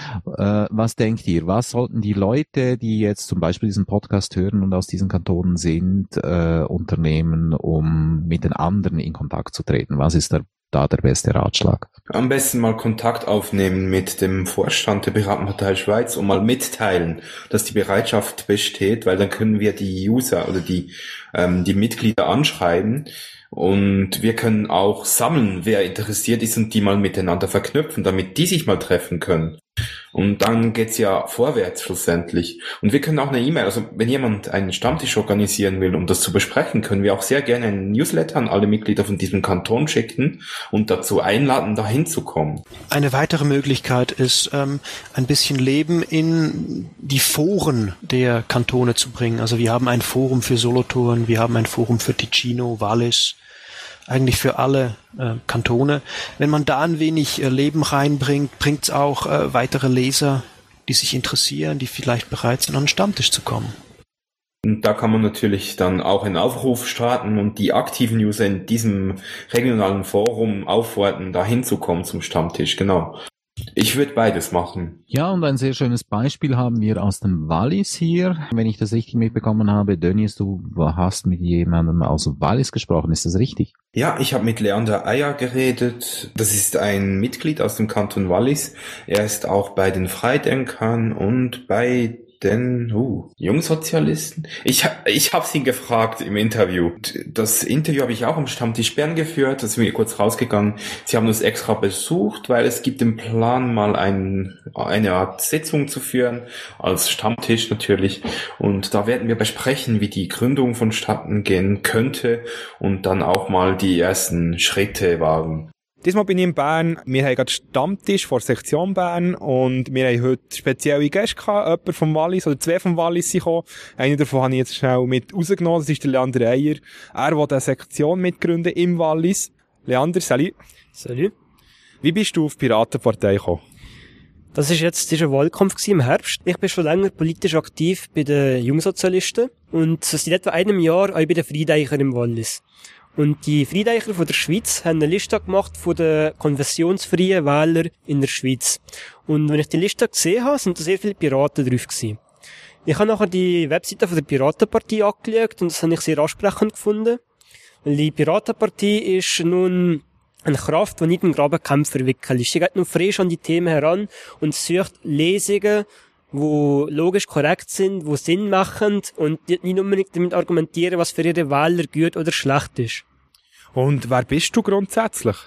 Äh, was denkt ihr? Was sollten die Leute, die jetzt zum Beispiel diesen Podcast hören und aus diesen Kantonen sind, äh, unternehmen, um mit den anderen in Kontakt zu treten? Was ist der da der beste Ratschlag? Am besten mal Kontakt aufnehmen mit dem Vorstand der Piratenpartei Schweiz und mal mitteilen, dass die Bereitschaft besteht, weil dann können wir die User oder die ähm, die Mitglieder anschreiben und wir können auch sammeln, wer interessiert ist und die mal miteinander verknüpfen, damit die sich mal treffen können. Und dann geht's ja vorwärts schlussendlich. Und wir können auch eine E-Mail, also wenn jemand einen Stammtisch organisieren will, um das zu besprechen, können wir auch sehr gerne einen Newsletter an alle Mitglieder von diesem Kanton schicken und dazu einladen, dahin zu kommen. Eine weitere Möglichkeit ist, ähm, ein bisschen Leben in die Foren der Kantone zu bringen. Also wir haben ein Forum für Solothurn, wir haben ein Forum für Ticino, Wallis, eigentlich für alle äh, Kantone. Wenn man da ein wenig äh, Leben reinbringt, bringt es auch äh, weitere Leser, die sich interessieren, die vielleicht bereit sind, an den Stammtisch zu kommen. Und da kann man natürlich dann auch einen Aufruf starten und die aktiven User in diesem regionalen Forum auffordern, da hinzukommen zum Stammtisch, genau. Ich würde beides machen. Ja, und ein sehr schönes Beispiel haben wir aus dem Wallis hier. Wenn ich das richtig mitbekommen habe, Dönis, du hast mit jemandem aus Wallis gesprochen, ist das richtig? Ja, ich habe mit Leander Eier geredet. Das ist ein Mitglied aus dem Kanton Wallis. Er ist auch bei den Freidenkern und bei den uh, Jungsozialisten. Ich, ich habe ihn gefragt im Interview. Das Interview habe ich auch am Stammtisch Bern geführt. Das ist mir kurz rausgegangen. Sie haben uns extra besucht, weil es gibt den Plan, mal ein, eine Art Sitzung zu führen, als Stammtisch natürlich. Und da werden wir besprechen, wie die Gründung vonstatten gehen könnte und dann auch mal die ersten Schritte wagen. Diesmal bin ich in Bern. Wir haben gerade Stammtisch vor der Sektion Bern und wir haben heute spezielle Gäste gehabt. Jemand vom Wallis, oder zwei vom Wallis sind gekommen. Einen davon habe ich jetzt schnell mit rausgenommen. Das ist der Leander Eier. Er will eine Sektion mitgründen im Wallis. Leander, salut. Salut. Wie bist du auf die Piratenpartei gekommen? Das ist jetzt, das ist ein Wahlkampf im Herbst. Ich bin schon länger politisch aktiv bei den Jungsozialisten und seit etwa einem Jahr auch bei den Freideichern im Wallis. Und die Freideicher von der Schweiz haben eine Liste gemacht von den konfessionsfreien Wählern in der Schweiz. Und wenn ich die Liste gesehen habe, sind da sehr viele Piraten drauf gewesen. Ich habe nachher die Webseite von der Piratenpartei angeschaut und das habe ich sehr ansprechend gefunden. Weil die Piratenpartei ist nun eine Kraft, die nicht im Grabenkampf verwickelt ist. Sie geht nun frisch an die Themen heran und sucht Lesungen, die logisch korrekt sind, die Sinn machen und nicht unbedingt damit argumentieren, was für ihre Wähler gut oder schlecht ist. Und wer bist du grundsätzlich?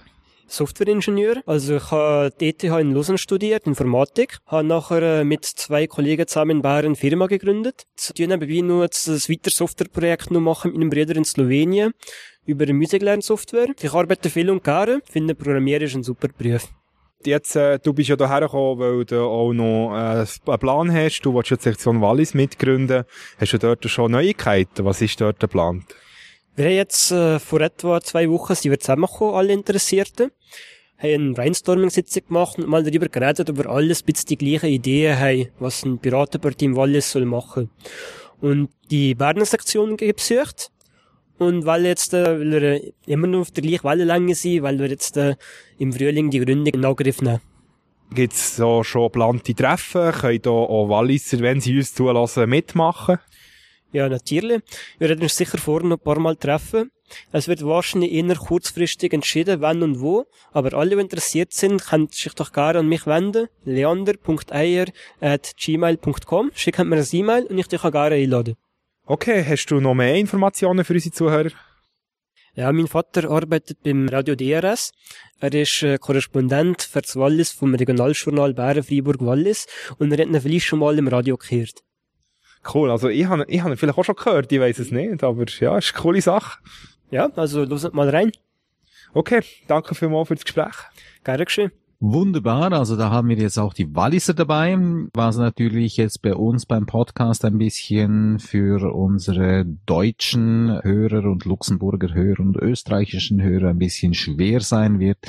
Softwareingenieur. Also ich habe D T H in Lausanne studiert, Informatik. Habe nachher mit zwei Kollegen zusammen in Bayern eine Firma gegründet. Die nebenbei nur ein weiteres Softwareprojekt noch machen mit meinem Bruder in Slowenien über eine Musiklernsoftware. Ich arbeite viel und gerne, finde Programmieren ist ein super Beruf. Jetzt, äh, du bist ja hierher gekommen, weil du auch noch äh, einen Plan hast. Du willst ja die Sektion Wallis mitgründen. Hast du dort schon Neuigkeiten? Was ist dort geplant? Wir haben jetzt äh, vor etwa zwei Wochen sind wir zusammengekommen, alle Interessierten. Haben eine Brainstorming-Sitzung gemacht und mal darüber geredet, ob wir alles ein bisschen die gleichen Ideen haben, was eine Piratenpartie im Wallis soll machen. Und die Berner Sektion besucht. Und weil jetzt, äh, weil wir immer noch auf der gleichen Wellenlänge sind, weil wir jetzt äh, im Frühling die Gründung in Angriff nehmen. Gibt es so schon geplante Treffen? Können da auch Walliser, wenn sie uns zulassen, mitmachen? Ja, natürlich. Wir werden uns sicher vorher noch ein paar Mal treffen. Es wird wahrscheinlich eher kurzfristig entschieden, wann und wo. Aber alle, die interessiert sind, können sich doch gerne an mich wenden. leander punkt eier at gmail punkt com. Schicken mir ein E-Mail und ich dich auch gerne einladen. Okay, hast du noch mehr Informationen für unsere Zuhörer? Ja, mein Vater arbeitet beim Radio D R S. Er ist äh, Korrespondent für das Wallis vom Regionaljournal Bären-Freiburg-Wallis und er hat ihn vielleicht schon mal im Radio gehört. Cool, also ich habe ich hab ihn vielleicht auch schon gehört, ich weiss es nicht, aber ja, ist eine coole Sache. Ja, also hört mal rein. Okay, danke vielmals für das Gespräch. Gerne geschehen. Wunderbar, also da haben wir jetzt auch die Walliser dabei, was natürlich jetzt bei uns beim Podcast ein bisschen für unsere deutschen Hörer und Luxemburger Hörer und österreichischen Hörer ein bisschen schwer sein wird.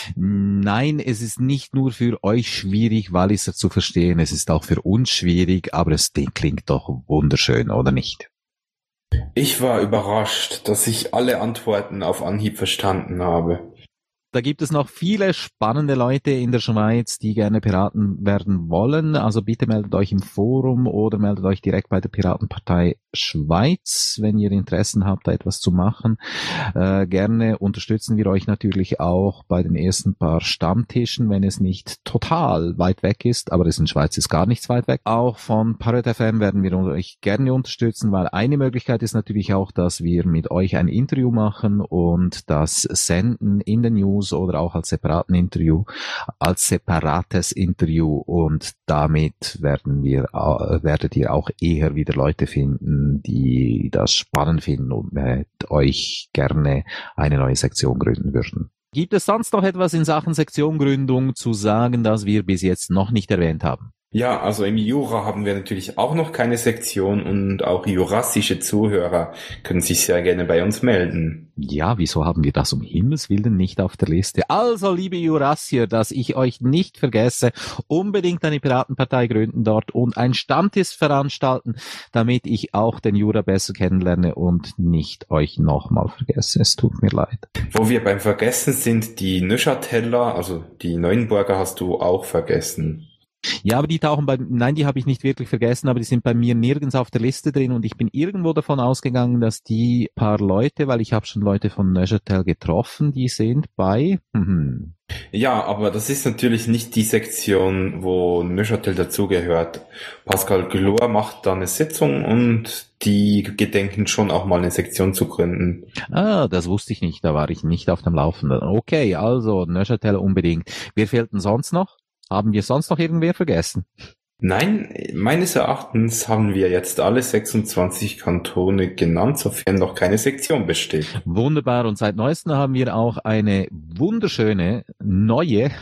Nein, es ist nicht nur für euch schwierig, Walliser zu verstehen, es ist auch für uns schwierig, aber es klingt doch wunderschön, oder nicht? Ich war überrascht, dass ich alle Antworten auf Anhieb verstanden habe. Da gibt es noch viele spannende Leute in der Schweiz, die gerne Piraten werden wollen. Also bitte meldet euch im Forum oder meldet euch direkt bei der Piratenpartei Schweiz, wenn ihr Interessen habt, da etwas zu machen. Äh, gerne unterstützen wir euch natürlich auch bei den ersten paar Stammtischen, wenn es nicht total weit weg ist. Aber es in Schweiz ist gar nichts weit weg. Auch von Parrot F M werden wir euch gerne unterstützen, weil eine Möglichkeit ist natürlich auch, dass wir mit euch ein Interview machen und das senden in den News oder auch als separaten Interview, als separates Interview und damit werden wir, werdet ihr auch eher wieder Leute finden, die das spannend finden und mit euch gerne eine neue Sektion gründen würden. Gibt es sonst noch etwas in Sachen Sektiongründung zu sagen, das wir bis jetzt noch nicht erwähnt haben? Ja, also im Jura haben wir natürlich auch noch keine Sektion und auch jurassische Zuhörer können sich sehr gerne bei uns melden. Ja, wieso haben wir das um Himmels Willen nicht auf der Liste? Also, liebe Jurassier, dass ich euch nicht vergesse, unbedingt eine Piratenpartei gründen dort und ein Stammtisch veranstalten, damit ich auch den Jura besser kennenlerne und nicht euch nochmal vergesse. Es tut mir leid. Wo wir beim Vergessen sind, die Neuchâteler, also die Neuenburger hast du auch vergessen. Ja, aber die tauchen bei, nein, die habe ich nicht wirklich vergessen, aber die sind bei mir nirgends auf der Liste drin und ich bin irgendwo davon ausgegangen, dass die paar Leute, weil ich habe schon Leute von Neuchâtel getroffen, die sind bei, hm. Ja, aber das ist natürlich nicht die Sektion, wo Neuchâtel dazugehört. Pascal Glor macht da eine Sitzung und die gedenken schon auch mal eine Sektion zu gründen. Ah, das wusste ich nicht, da war ich nicht auf dem Laufenden. Okay, also Neuchâtel unbedingt. Wer fehlt denn sonst noch? Haben wir sonst noch irgendwer vergessen? Nein, meines Erachtens haben wir jetzt alle sechsundzwanzig Kantone genannt, sofern noch keine Sektion besteht. Wunderbar, und seit neuestem haben wir auch eine wunderschöne neue,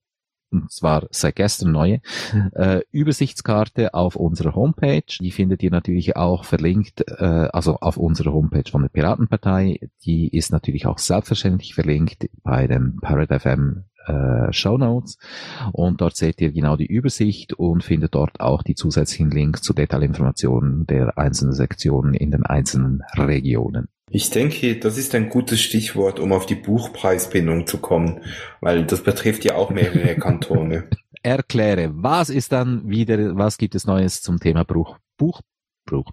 und zwar seit gestern neue, äh, Übersichtskarte auf unserer Homepage. Die findet ihr natürlich auch verlinkt, äh, also auf unserer Homepage von der Piratenpartei. Die ist natürlich auch selbstverständlich verlinkt bei dem Parrot F M Äh, Shownotes und dort seht ihr genau die Übersicht und findet dort auch die zusätzlichen Links zu Detailinformationen der einzelnen Sektionen in den einzelnen Regionen. Ich denke, das ist ein gutes Stichwort, um auf die Buchpreisbindung zu kommen, weil das betrifft ja auch mehrere Kantone. Erkläre, was ist dann wieder, was gibt es Neues zum Thema Buch, Buch, Buch,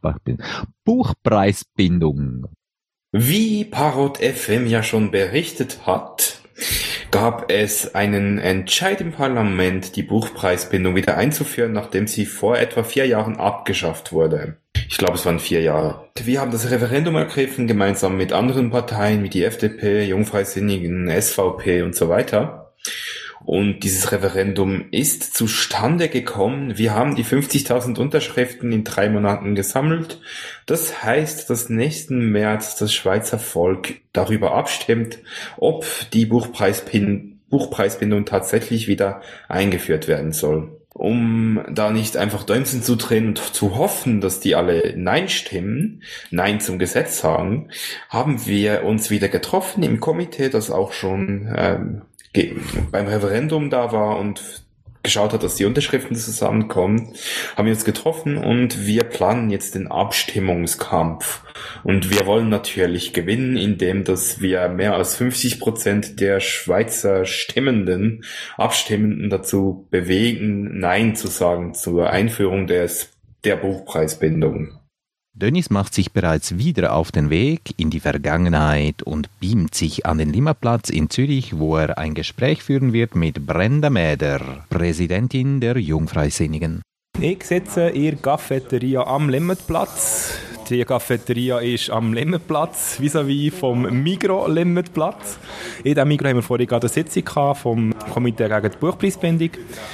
Buchpreisbindung? Wie Parrot F M ja schon berichtet hat, gab es einen Entscheid im Parlament, die Buchpreisbindung wieder einzuführen, nachdem sie vor etwa vier Jahren abgeschafft wurde. Ich glaube, es waren vier Jahre. Wir haben das Referendum ergriffen, gemeinsam mit anderen Parteien wie die F D P, Jungfreisinnigen, S V P und so weiter. Und dieses Referendum ist zustande gekommen. Wir haben die fünfzigtausend Unterschriften in drei Monaten gesammelt. Das heißt, dass nächsten März das Schweizer Volk darüber abstimmt, ob die Buchpreispin- Buchpreisbindung tatsächlich wieder eingeführt werden soll. Um da nicht einfach Däumchen zu drehen und zu hoffen, dass die alle Nein stimmen, Nein zum Gesetz sagen, haben wir uns wieder getroffen im Komitee, das auch schon ähm, ge- beim Referendum da war und geschaut hat, dass die Unterschriften zusammenkommen, haben wir uns getroffen und wir planen jetzt den Abstimmungskampf. Und wir wollen natürlich gewinnen, indem dass wir mehr als fünfzig Prozent der Schweizer Stimmenden, Abstimmenden dazu bewegen, Nein zu sagen zur Einführung des, der Buchpreisbindung. Dönnies macht sich bereits wieder auf den Weg in die Vergangenheit und beamt sich an den Limmatplatz in Zürich, wo er ein Gespräch führen wird mit Brenda Mäder, Präsidentin der Jungfreisinnigen. Ich sitze in der Cafeteria am Limmatplatz. Die Cafeteria ist am Limmatplatz, vis-à-vis vom Migros-Limmatplatz. In diesem Migros haben wir vorhin gerade eine Sitzung gehabt vom Komitee gegen die Buchpreisbindung.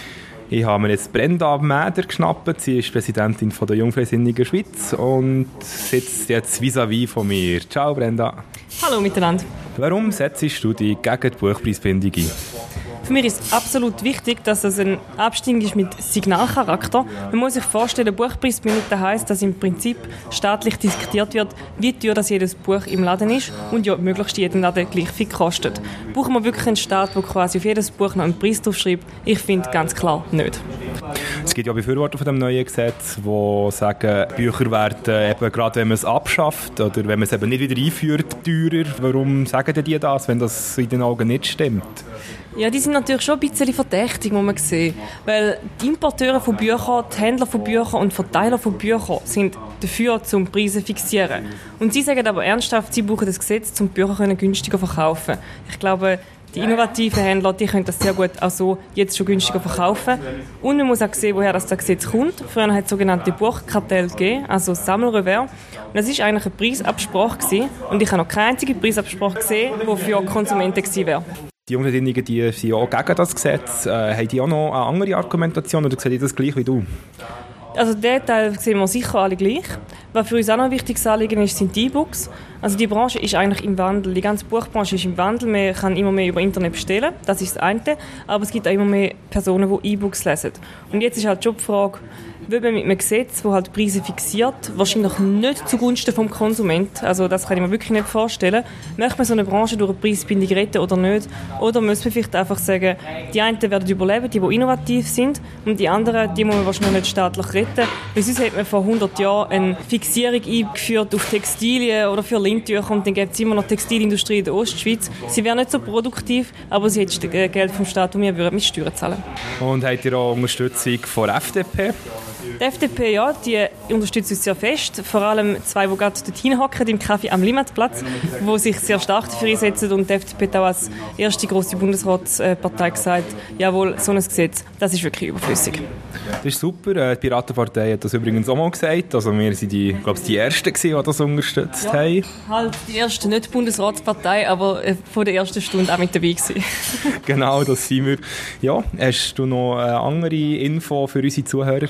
Ich habe mir jetzt Brenda Mäder geschnappt. Sie ist Präsidentin von der Jungfreisinnigen Schweiz und sitzt jetzt vis-à-vis von mir. Ciao Brenda. Hallo miteinander. Warum setzt du dich gegen die Buchpreisbindung ein? Für mich ist es absolut wichtig, dass es eine Abstimmung ist mit Signalcharakter. Man muss sich vorstellen, Buchpreisbindung, das heisst, dass im Prinzip staatlich diskutiert wird, wie teuer das jedes Buch im Laden ist und ja möglichst jeden Laden gleich viel kostet. Brauchen wir wirklich einen Staat, der quasi auf jedes Buch noch einen Preis draufschreibt? Ich finde ganz klar nicht. Es gibt ja Befürworter von dem neuen Gesetz, die sagen, Bücher werden eben gerade, wenn man es abschafft oder wenn man es eben nicht wieder einführt, teurer. Warum sagen denn die das, wenn das in den Augen nicht stimmt? Ja, die sind natürlich schon ein bisschen verdächtig, muss man sehen. Weil die Importeure von Büchern, die Händler von Büchern und Verteiler von Büchern sind dafür, zum Preise zu fixieren. Und sie sagen aber ernsthaft, sie brauchen das Gesetz, um die Bücher günstiger zu verkaufen. Ich glaube, die innovativen Händler, die können das sehr gut auch so jetzt schon günstiger verkaufen. Und man muss auch sehen, woher das Gesetz kommt. Früher hat es sogenannte Buchkartell gegeben, also Sammelrevers. Und das war eigentlich eine Preisabsprache gewesen. Und ich habe noch keine einzige Preisabsprache gesehen, die für Konsumenten gewesen wäre. Die Jungfreisinnigen, die sind auch gegen das Gesetz. Äh, haben die auch noch eine andere Argumentation oder seht ihr das gleich wie du? Also den Teil sehen wir sicher alle gleich. Was für uns auch noch ein wichtiges Anliegen ist, sind die E-Books. Also die Branche ist eigentlich im Wandel. Die ganze Buchbranche ist im Wandel. Man kann immer mehr über Internet bestellen. Das ist das eine. Aber es gibt auch immer mehr Personen, die E-Books lesen. Und jetzt ist halt schon die Frage, will man mit einem Gesetz, das halt Preise fixiert, wahrscheinlich nicht zugunsten vom Konsument, also das kann ich mir wirklich nicht vorstellen, möchte man so eine Branche durch eine Preisbindung retten oder nicht? Oder muss man vielleicht einfach sagen, die einen werden überleben, die, die innovativ sind, und die anderen, die muss man wahrscheinlich nicht staatlich retten. Weil sonst hat man vor hundert Jahren eine Fixierung eingeführt auf Textilien oder für Lindtücher und dann gibt es immer noch Textilindustrie in der Ostschweiz. Sie wäre nicht so produktiv, aber sie hätte Geld vom Staat, und wir würden mit Steuern zahlen. Und habt ihr auch Unterstützung von der F D P? Die F D P, ja, die unterstützt uns sehr fest. Vor allem zwei, die gerade dorthin hocken, im Café am Limmatplatz, die sich sehr stark dafür einsetzen. Und die F D P hat auch als erste grosse Bundesratspartei gesagt, jawohl, so ein Gesetz, das ist wirklich überflüssig. Das ist super. Die Piratenpartei hat das übrigens auch mal gesagt. Also wir sind die, glaube ich, die Ersten gewesen, die das unterstützt ja, haben. Halt die erste, nicht die Bundesratspartei, aber von der ersten Stunde auch mit dabei gewesen. Genau, das sind wir. Ja, hast du noch eine andere Info für unsere Zuhörer?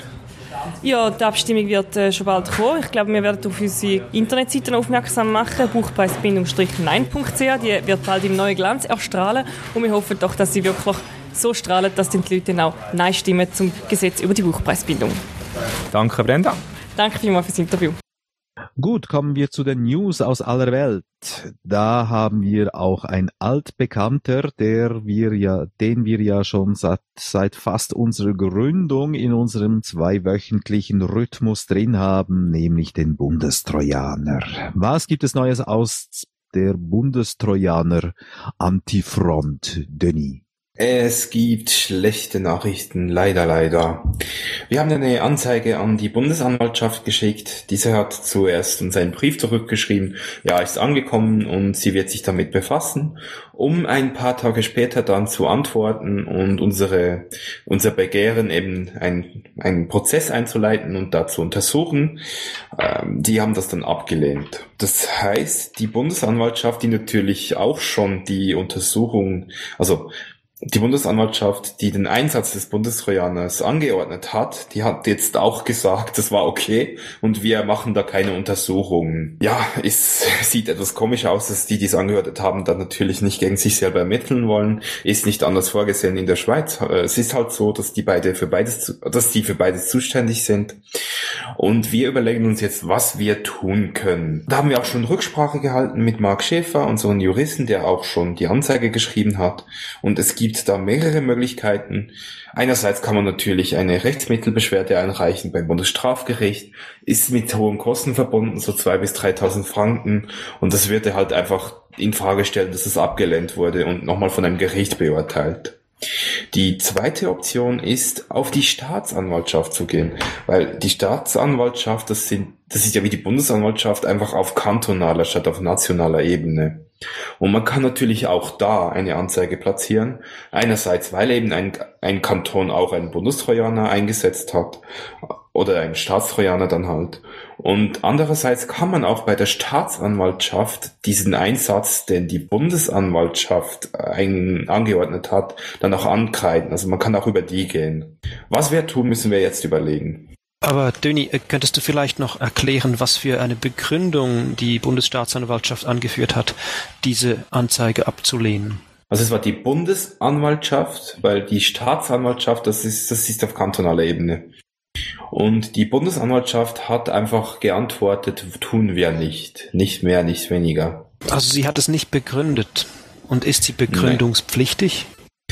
Ja, die Abstimmung wird äh, schon bald kommen. Ich glaube, wir werden auf unsere Internetseiten aufmerksam machen. buchpreisbindung nein punkt c h, die wird bald im neuen Glanz erstrahlen. Und wir hoffen doch, dass sie wirklich so strahlt, dass die Leute dann auch Nein stimmen zum Gesetz über die Buchpreisbindung. Danke, Brenda. Danke vielmals fürs Interview. Gut, kommen wir zu den News aus aller Welt. Da haben wir auch ein Altbekannter, der wir ja, den wir ja schon seit, seit fast unserer Gründung in unserem zweiwöchentlichen Rhythmus drin haben, nämlich den Bundestrojaner. Was gibt es Neues aus der Bundestrojaner Antifront, Denis? Es gibt schlechte Nachrichten, leider, leider. Wir haben eine Anzeige an die Bundesanwaltschaft geschickt. Diese hat zuerst uns einen Brief zurückgeschrieben, ja, ist angekommen und sie wird sich damit befassen, um ein paar Tage später dann zu antworten und unsere, unser Begehren eben ein, einen Prozess einzuleiten und da zu untersuchen. Ähm, die haben das dann abgelehnt. Das heißt, die Bundesanwaltschaft, die natürlich auch schon die Untersuchung, also die Bundesanwaltschaft, die den Einsatz des Bundestrojaners angeordnet hat, die hat jetzt auch gesagt, das war okay und wir machen da keine Untersuchungen. Ja, es sieht etwas komisch aus, dass die, die es angeordnet haben, dann natürlich nicht gegen sich selber ermitteln wollen. Ist nicht anders vorgesehen in der Schweiz. Es ist halt so, dass die beide für beides, dass die für beides zuständig sind. Und wir überlegen uns jetzt, was wir tun können. Da haben wir auch schon Rücksprache gehalten mit Marc Schäfer, unseren Juristen, der auch schon die Anzeige geschrieben hat. Und es gibt da mehrere Möglichkeiten. Einerseits kann man natürlich eine Rechtsmittelbeschwerde einreichen beim Bundesstrafgericht, ist mit hohen Kosten verbunden, so zwei bis dreitausend Franken, und das würde halt einfach in Frage stellen, dass es abgelehnt wurde und nochmal von einem Gericht beurteilt. Die zweite Option ist, auf die Staatsanwaltschaft zu gehen, weil die Staatsanwaltschaft, das sind, das ist ja wie die Bundesanwaltschaft, einfach auf kantonaler statt auf nationaler Ebene. Und man kann natürlich auch da eine Anzeige platzieren. Einerseits, weil eben ein, ein Kanton auch einen Bundestrojaner eingesetzt hat oder einen Staatstrojaner dann halt. Und andererseits kann man auch bei der Staatsanwaltschaft diesen Einsatz, den die Bundesanwaltschaft ein, angeordnet hat, dann auch ankreiden. Also man kann auch über die gehen. Was wir tun, müssen wir jetzt überlegen. Aber Döni, könntest du vielleicht noch erklären, was für eine Begründung die Bundesstaatsanwaltschaft angeführt hat, diese Anzeige abzulehnen? Also es war die Bundesanwaltschaft, weil die Staatsanwaltschaft, das ist, das ist auf kantonaler Ebene. Und die Bundesanwaltschaft hat einfach geantwortet, tun wir nicht. Nicht mehr, nicht weniger. Also sie hat es nicht begründet. Und ist sie begründungspflichtig?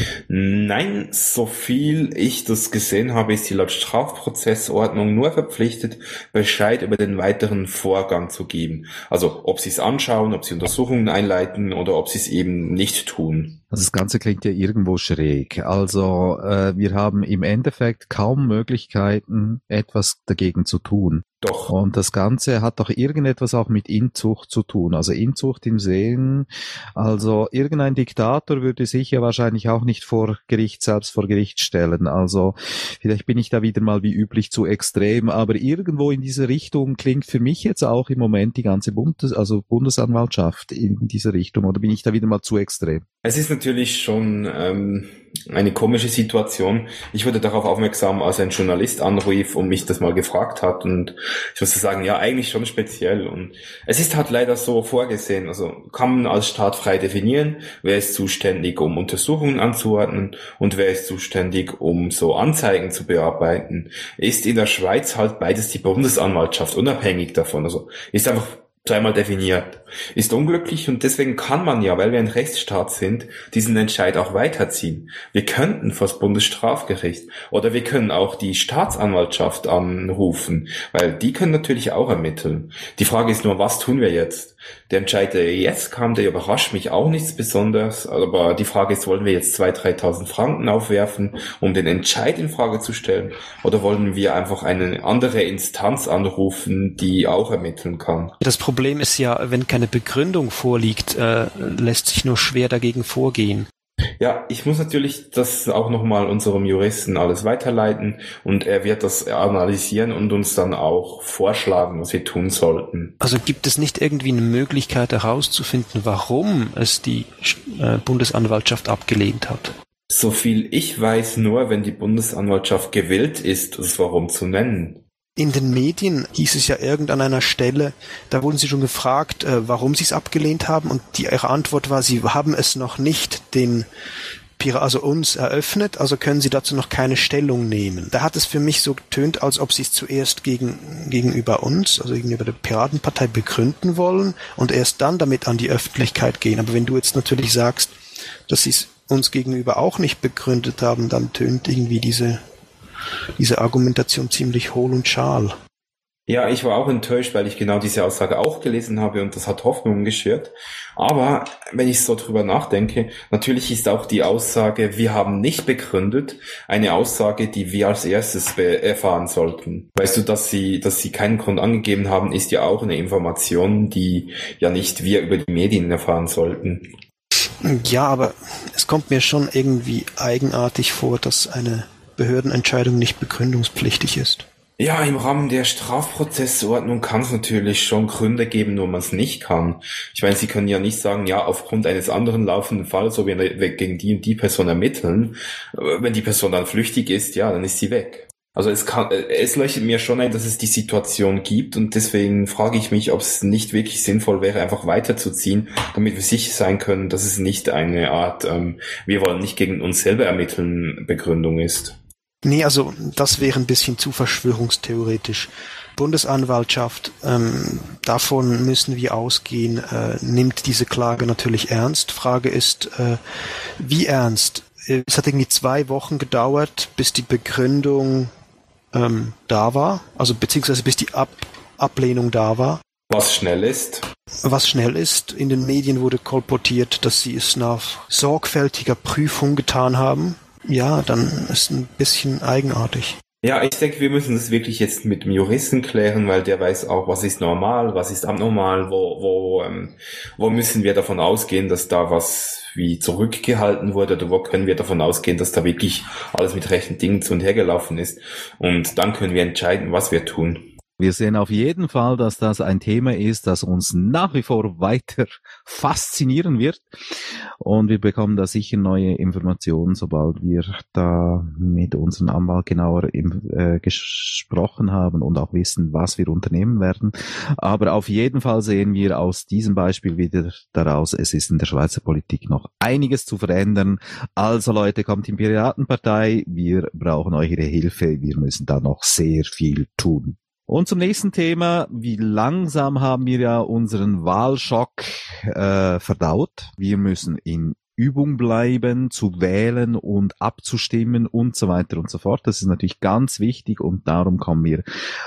Nein, so viel ich das gesehen habe, ist die laut Strafprozessordnung nur verpflichtet, Bescheid über den weiteren Vorgang zu geben. Also ob sie es anschauen, ob sie Untersuchungen einleiten oder ob sie es eben nicht tun. Also das Ganze klingt ja irgendwo schräg. Also äh, wir haben im Endeffekt kaum Möglichkeiten, etwas dagegen zu tun. Doch. Und das Ganze hat doch irgendetwas auch mit Inzucht zu tun. Also Inzucht im Sehen, also irgendein Diktator würde sich ja wahrscheinlich auch nicht vor Gericht, selbst vor Gericht stellen. Also vielleicht bin ich da wieder mal wie üblich zu extrem, aber irgendwo in diese Richtung klingt für mich jetzt auch im Moment die ganze Bundes, also Bundesanwaltschaft in diese Richtung. Oder bin ich da wieder mal zu extrem? Es ist natürlich schon ähm, eine komische Situation. Ich wurde darauf aufmerksam, als ein Journalist anrief und mich das mal gefragt hat, und ich muss sagen, ja, eigentlich schon speziell. Und es ist halt leider so vorgesehen, also kann man als Staat frei definieren, wer ist zuständig, um Untersuchungen anzuordnen und wer ist zuständig, um so Anzeigen zu bearbeiten. Ist in der Schweiz halt beides die Bundesanwaltschaft, unabhängig davon. Also ist einfach dreimal definiert. Ist unglücklich, und deswegen kann man ja, weil wir ein Rechtsstaat sind, diesen Entscheid auch weiterziehen. Wir könnten vor das Bundesstrafgericht oder wir können auch die Staatsanwaltschaft anrufen, weil die können natürlich auch ermitteln. Die Frage ist nur, was tun wir jetzt? Der Entscheid, der jetzt kam, der überrascht mich auch nichts besonders, aber die Frage ist, wollen wir jetzt zweitausend, dreitausend Franken aufwerfen, um den Entscheid in Frage zu stellen, oder wollen wir einfach eine andere Instanz anrufen, die auch ermitteln kann? Das Problem ist ja, wenn keine Begründung vorliegt, äh, lässt sich nur schwer dagegen vorgehen. Ja, ich muss natürlich das auch nochmal unserem Juristen alles weiterleiten, und er wird das analysieren und uns dann auch vorschlagen, was wir tun sollten. Also gibt es nicht irgendwie eine Möglichkeit herauszufinden, warum es die äh, Bundesanwaltschaft abgelehnt hat? So viel ich weiß, nur wenn die Bundesanwaltschaft gewillt ist, das Warum zu nennen. In den Medien hieß es ja irgend an einer Stelle, da wurden sie schon gefragt, äh, warum sie es abgelehnt haben, und die, ihre Antwort war, sie haben es noch nicht den Pira- also uns eröffnet, also können sie dazu noch keine Stellung nehmen. Da hat es für mich so getönt, als ob sie es zuerst gegen, gegenüber uns, also gegenüber der Piratenpartei begründen wollen und erst dann damit an die Öffentlichkeit gehen. Aber wenn du jetzt natürlich sagst, dass sie es uns gegenüber auch nicht begründet haben, dann tönt irgendwie diese diese Argumentation ziemlich hohl und schal. Ja, ich war auch enttäuscht, weil ich genau diese Aussage auch gelesen habe und das hat Hoffnung geschürt. Aber wenn ich so drüber nachdenke, natürlich ist auch die Aussage, wir haben nicht begründet, eine Aussage, die wir als erstes be- erfahren sollten. Weißt du, dass sie, dass sie keinen Grund angegeben haben, ist ja auch eine Information, die ja nicht wir über die Medien erfahren sollten. Ja, aber es kommt mir schon irgendwie eigenartig vor, dass eine Behördenentscheidung nicht begründungspflichtig ist. Ja, im Rahmen der Strafprozessordnung kann es natürlich schon Gründe geben, wo man es nicht kann. Ich meine, Sie können ja nicht sagen, ja, aufgrund eines anderen laufenden Falls, so wie wir gegen die und die Person ermitteln, wenn die Person dann flüchtig ist, ja, dann ist sie weg. Also es kann, es leuchtet mir schon ein, dass es die Situation gibt und deswegen frage ich mich, ob es nicht wirklich sinnvoll wäre, einfach weiterzuziehen, damit wir sicher sein können, dass es nicht eine Art, ähm, wir wollen nicht gegen uns selber ermitteln, Begründung ist. Nee, also das wäre ein bisschen zu verschwörungstheoretisch. Bundesanwaltschaft, ähm, davon müssen wir ausgehen, äh, nimmt diese Klage natürlich ernst. Frage ist, äh, wie ernst? Es hat irgendwie zwei Wochen gedauert, bis die Begründung ähm, da war, also beziehungsweise bis die Ab- Ablehnung da war. Was schnell ist. Was schnell ist. In den Medien wurde kolportiert, dass sie es nach sorgfältiger Prüfung getan haben. Ja, dann ist ein bisschen eigenartig. Ja, ich denke, wir müssen das wirklich jetzt mit dem Juristen klären, weil der weiß auch, was ist normal, was ist abnormal, wo, wo, ähm, wo müssen wir davon ausgehen, dass da was wie zurückgehalten wurde oder wo können wir davon ausgehen, dass da wirklich alles mit rechten Dingen zu und her gelaufen ist. Und dann können wir entscheiden, was wir tun. Wir sehen auf jeden Fall, dass das ein Thema ist, das uns nach wie vor weiter faszinieren wird. Und wir bekommen da sicher neue Informationen, sobald wir da mit unserem Anwalt genauer im, äh, gesprochen haben und auch wissen, was wir unternehmen werden. Aber auf jeden Fall sehen wir aus diesem Beispiel wieder daraus, es ist in der Schweizer Politik noch einiges zu verändern. Also Leute, kommt in die Piratenpartei, wir brauchen eure Hilfe, wir müssen da noch sehr viel tun. Und zum nächsten Thema, wie langsam haben wir ja unseren Wahlschock äh, verdaut. Wir müssen in Übung bleiben, zu wählen und abzustimmen und so weiter und so fort. Das ist natürlich ganz wichtig und darum kommen wir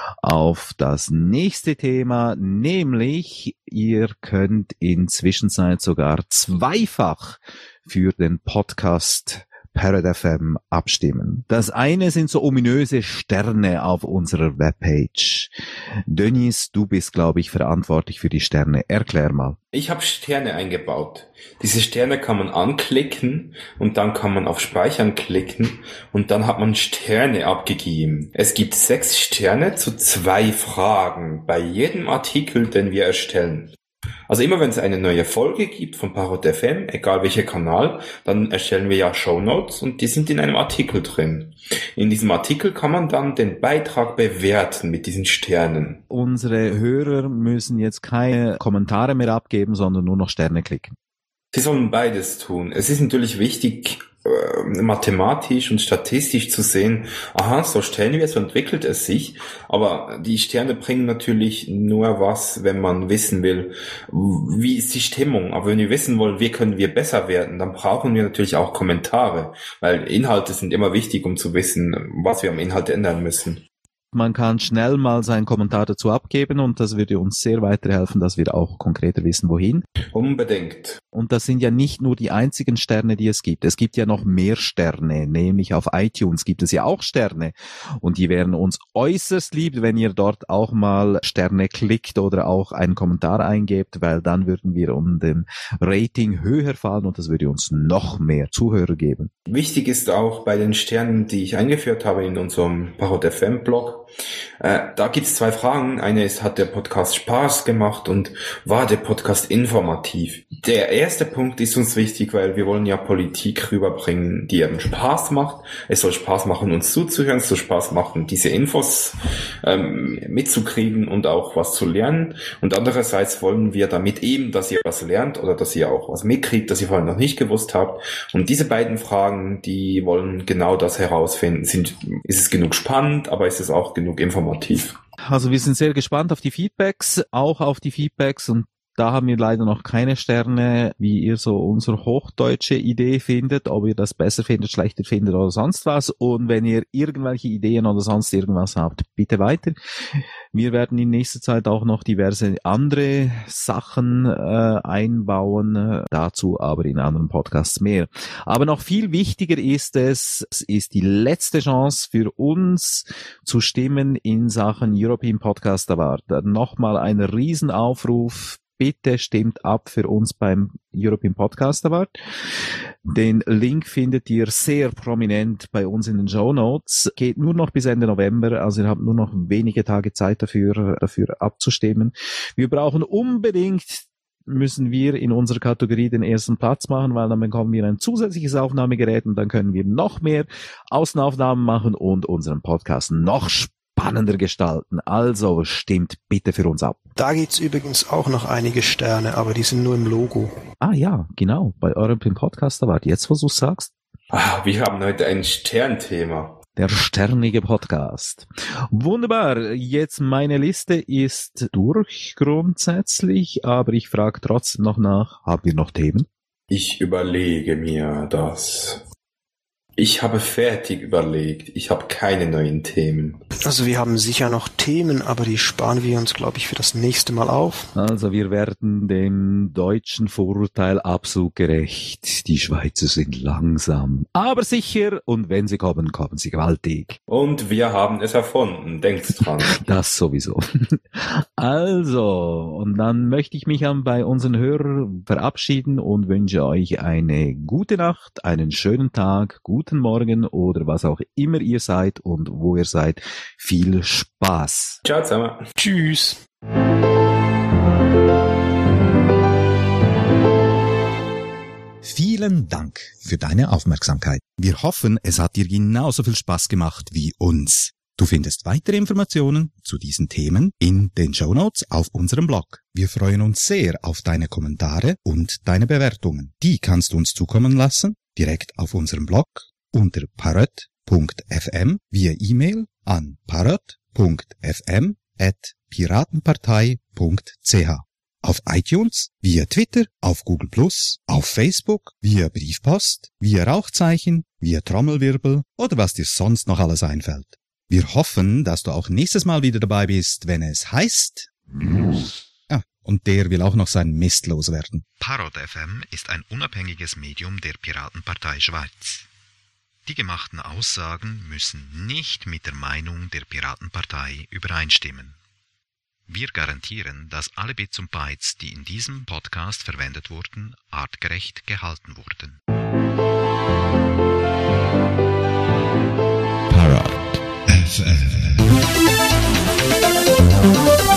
auf das nächste Thema, nämlich ihr könnt inzwischen sogar zweifach für den Podcast Parrot F M abstimmen. Das eine sind so ominöse Sterne auf unserer Webpage. Dennis, du bist, glaube ich, verantwortlich für die Sterne. Erklär mal. Ich habe Sterne eingebaut. Diese Sterne kann man anklicken und dann kann man auf Speichern klicken und dann hat man Sterne abgegeben. Es gibt sechs Sterne zu zwei Fragen bei jedem Artikel, den wir erstellen. Also immer wenn es eine neue Folge gibt von Parrot F M, egal welcher Kanal, dann erstellen wir ja Shownotes und die sind in einem Artikel drin. In diesem Artikel kann man dann den Beitrag bewerten mit diesen Sternen. Unsere Hörer müssen jetzt keine Kommentare mehr abgeben, sondern nur noch Sterne klicken. Sie sollen beides tun. Es ist natürlich wichtig, äh, mathematisch und statistisch zu sehen, aha, so stellen wir es, so entwickelt es sich, aber die Sterne bringen natürlich nur was, wenn man wissen will, wie ist die Stimmung, aber wenn wir wissen wollen, wie können wir besser werden, dann brauchen wir natürlich auch Kommentare, weil Inhalte sind immer wichtig, um zu wissen, was wir am Inhalt ändern müssen. Man kann schnell mal seinen Kommentar dazu abgeben und das würde uns sehr weiterhelfen, dass wir auch konkreter wissen, wohin. Unbedingt. Und das sind ja nicht nur die einzigen Sterne, die es gibt. Es gibt ja noch mehr Sterne, nämlich auf iTunes gibt es ja auch Sterne. Und die wären uns äußerst lieb, wenn ihr dort auch mal Sterne klickt oder auch einen Kommentar eingebt, weil dann würden wir um den Rating höher fallen und das würde uns noch mehr Zuhörer geben. Wichtig ist auch bei den Sternen, die ich eingeführt habe in unserem Parrot F M Blog, äh, da gibt es zwei Fragen. Eine ist, hat der Podcast Spaß gemacht und war der Podcast informativ? Der erste Punkt ist uns wichtig, weil wir wollen ja Politik rüberbringen, die eben Spaß macht. Es soll Spaß machen, uns zuzuhören, es soll Spaß machen, diese Infos ähm, mitzukriegen und auch was zu lernen. Und andererseits wollen wir damit eben, dass ihr was lernt oder dass ihr auch was mitkriegt, das ihr vorhin noch nicht gewusst habt. Und diese beiden Fragen, die wollen genau das herausfinden. Sind, ist es genug spannend, aber ist es auch genug informativ? Also wir sind sehr gespannt auf die Feedbacks, auch auf die Feedbacks und Da haben wir leider noch keine Sterne, wie ihr so unsere hochdeutsche Idee findet, ob ihr das besser findet, schlechter findet oder sonst was. Und wenn ihr irgendwelche Ideen oder sonst irgendwas habt, bitte weiter. Wir werden in nächster Zeit auch noch diverse andere Sachen äh, einbauen, dazu aber in anderen Podcasts mehr. Aber noch viel wichtiger ist es, es ist die letzte Chance für uns zu stimmen in Sachen European Podcast Award. Nochmal ein Riesenaufruf. Bitte stimmt ab für uns beim European Podcast Award. Den Link findet ihr sehr prominent bei uns in den Shownotes. Geht nur noch bis Ende November, also ihr habt nur noch wenige Tage Zeit dafür, dafür abzustimmen. Wir brauchen unbedingt, müssen wir in unserer Kategorie den ersten Platz machen, weil dann bekommen wir ein zusätzliches Aufnahmegerät und dann können wir noch mehr Außenaufnahmen machen und unseren Podcast noch spannender gestalten. Also stimmt bitte für uns ab. Da gibt's übrigens auch noch einige Sterne, aber die sind nur im Logo. Ah ja, genau, bei eurem Podcast Award. Jetzt, was du sagst. Ah, wir haben heute ein Sternthema. Der sternige Podcast. Wunderbar, jetzt meine Liste ist durch grundsätzlich, aber ich frage trotzdem noch nach, haben wir noch Themen? Ich überlege mir das. Ich habe fertig überlegt. Ich habe keine neuen Themen. Also wir haben sicher noch Themen, aber die sparen wir uns, glaube ich, für das nächste Mal auf. Also wir werden dem deutschen Vorurteil absolut gerecht. Die Schweizer sind langsam, aber sicher. Und wenn sie kommen, kommen sie gewaltig. Und wir haben es erfunden. Denkt dran. Das sowieso. Also, und dann möchte ich mich bei unseren Hörern verabschieden und wünsche euch eine gute Nacht, einen schönen Tag, guten Morgen oder was auch immer ihr seid und wo ihr seid. Viel Spaß. Ciao zusammen. Tschüss. Vielen Dank für deine Aufmerksamkeit. Wir hoffen, es hat dir genauso viel Spaß gemacht wie uns. Du findest weitere Informationen zu diesen Themen in den Shownotes auf unserem Blog. Wir freuen uns sehr auf deine Kommentare und deine Bewertungen. Die kannst du uns zukommen lassen, direkt auf unserem Blog unter parrot punkt f m via E-Mail an parrot punkt f m at piratenpartei punkt c h, auf iTunes, via Twitter, auf Google Plus, auf Facebook, via Briefpost, via Rauchzeichen, via Trommelwirbel oder was dir sonst noch alles einfällt. Wir hoffen, dass du auch nächstes Mal wieder dabei bist, wenn es heißt... Ah, und der will auch noch seinen Mist loswerden. Parrot F M ist ein unabhängiges Medium der Piratenpartei Schweiz. Die gemachten Aussagen müssen nicht mit der Meinung der Piratenpartei übereinstimmen. Wir garantieren, dass alle Bits und Bytes, die in diesem Podcast verwendet wurden, artgerecht gehalten wurden. Parrot F M.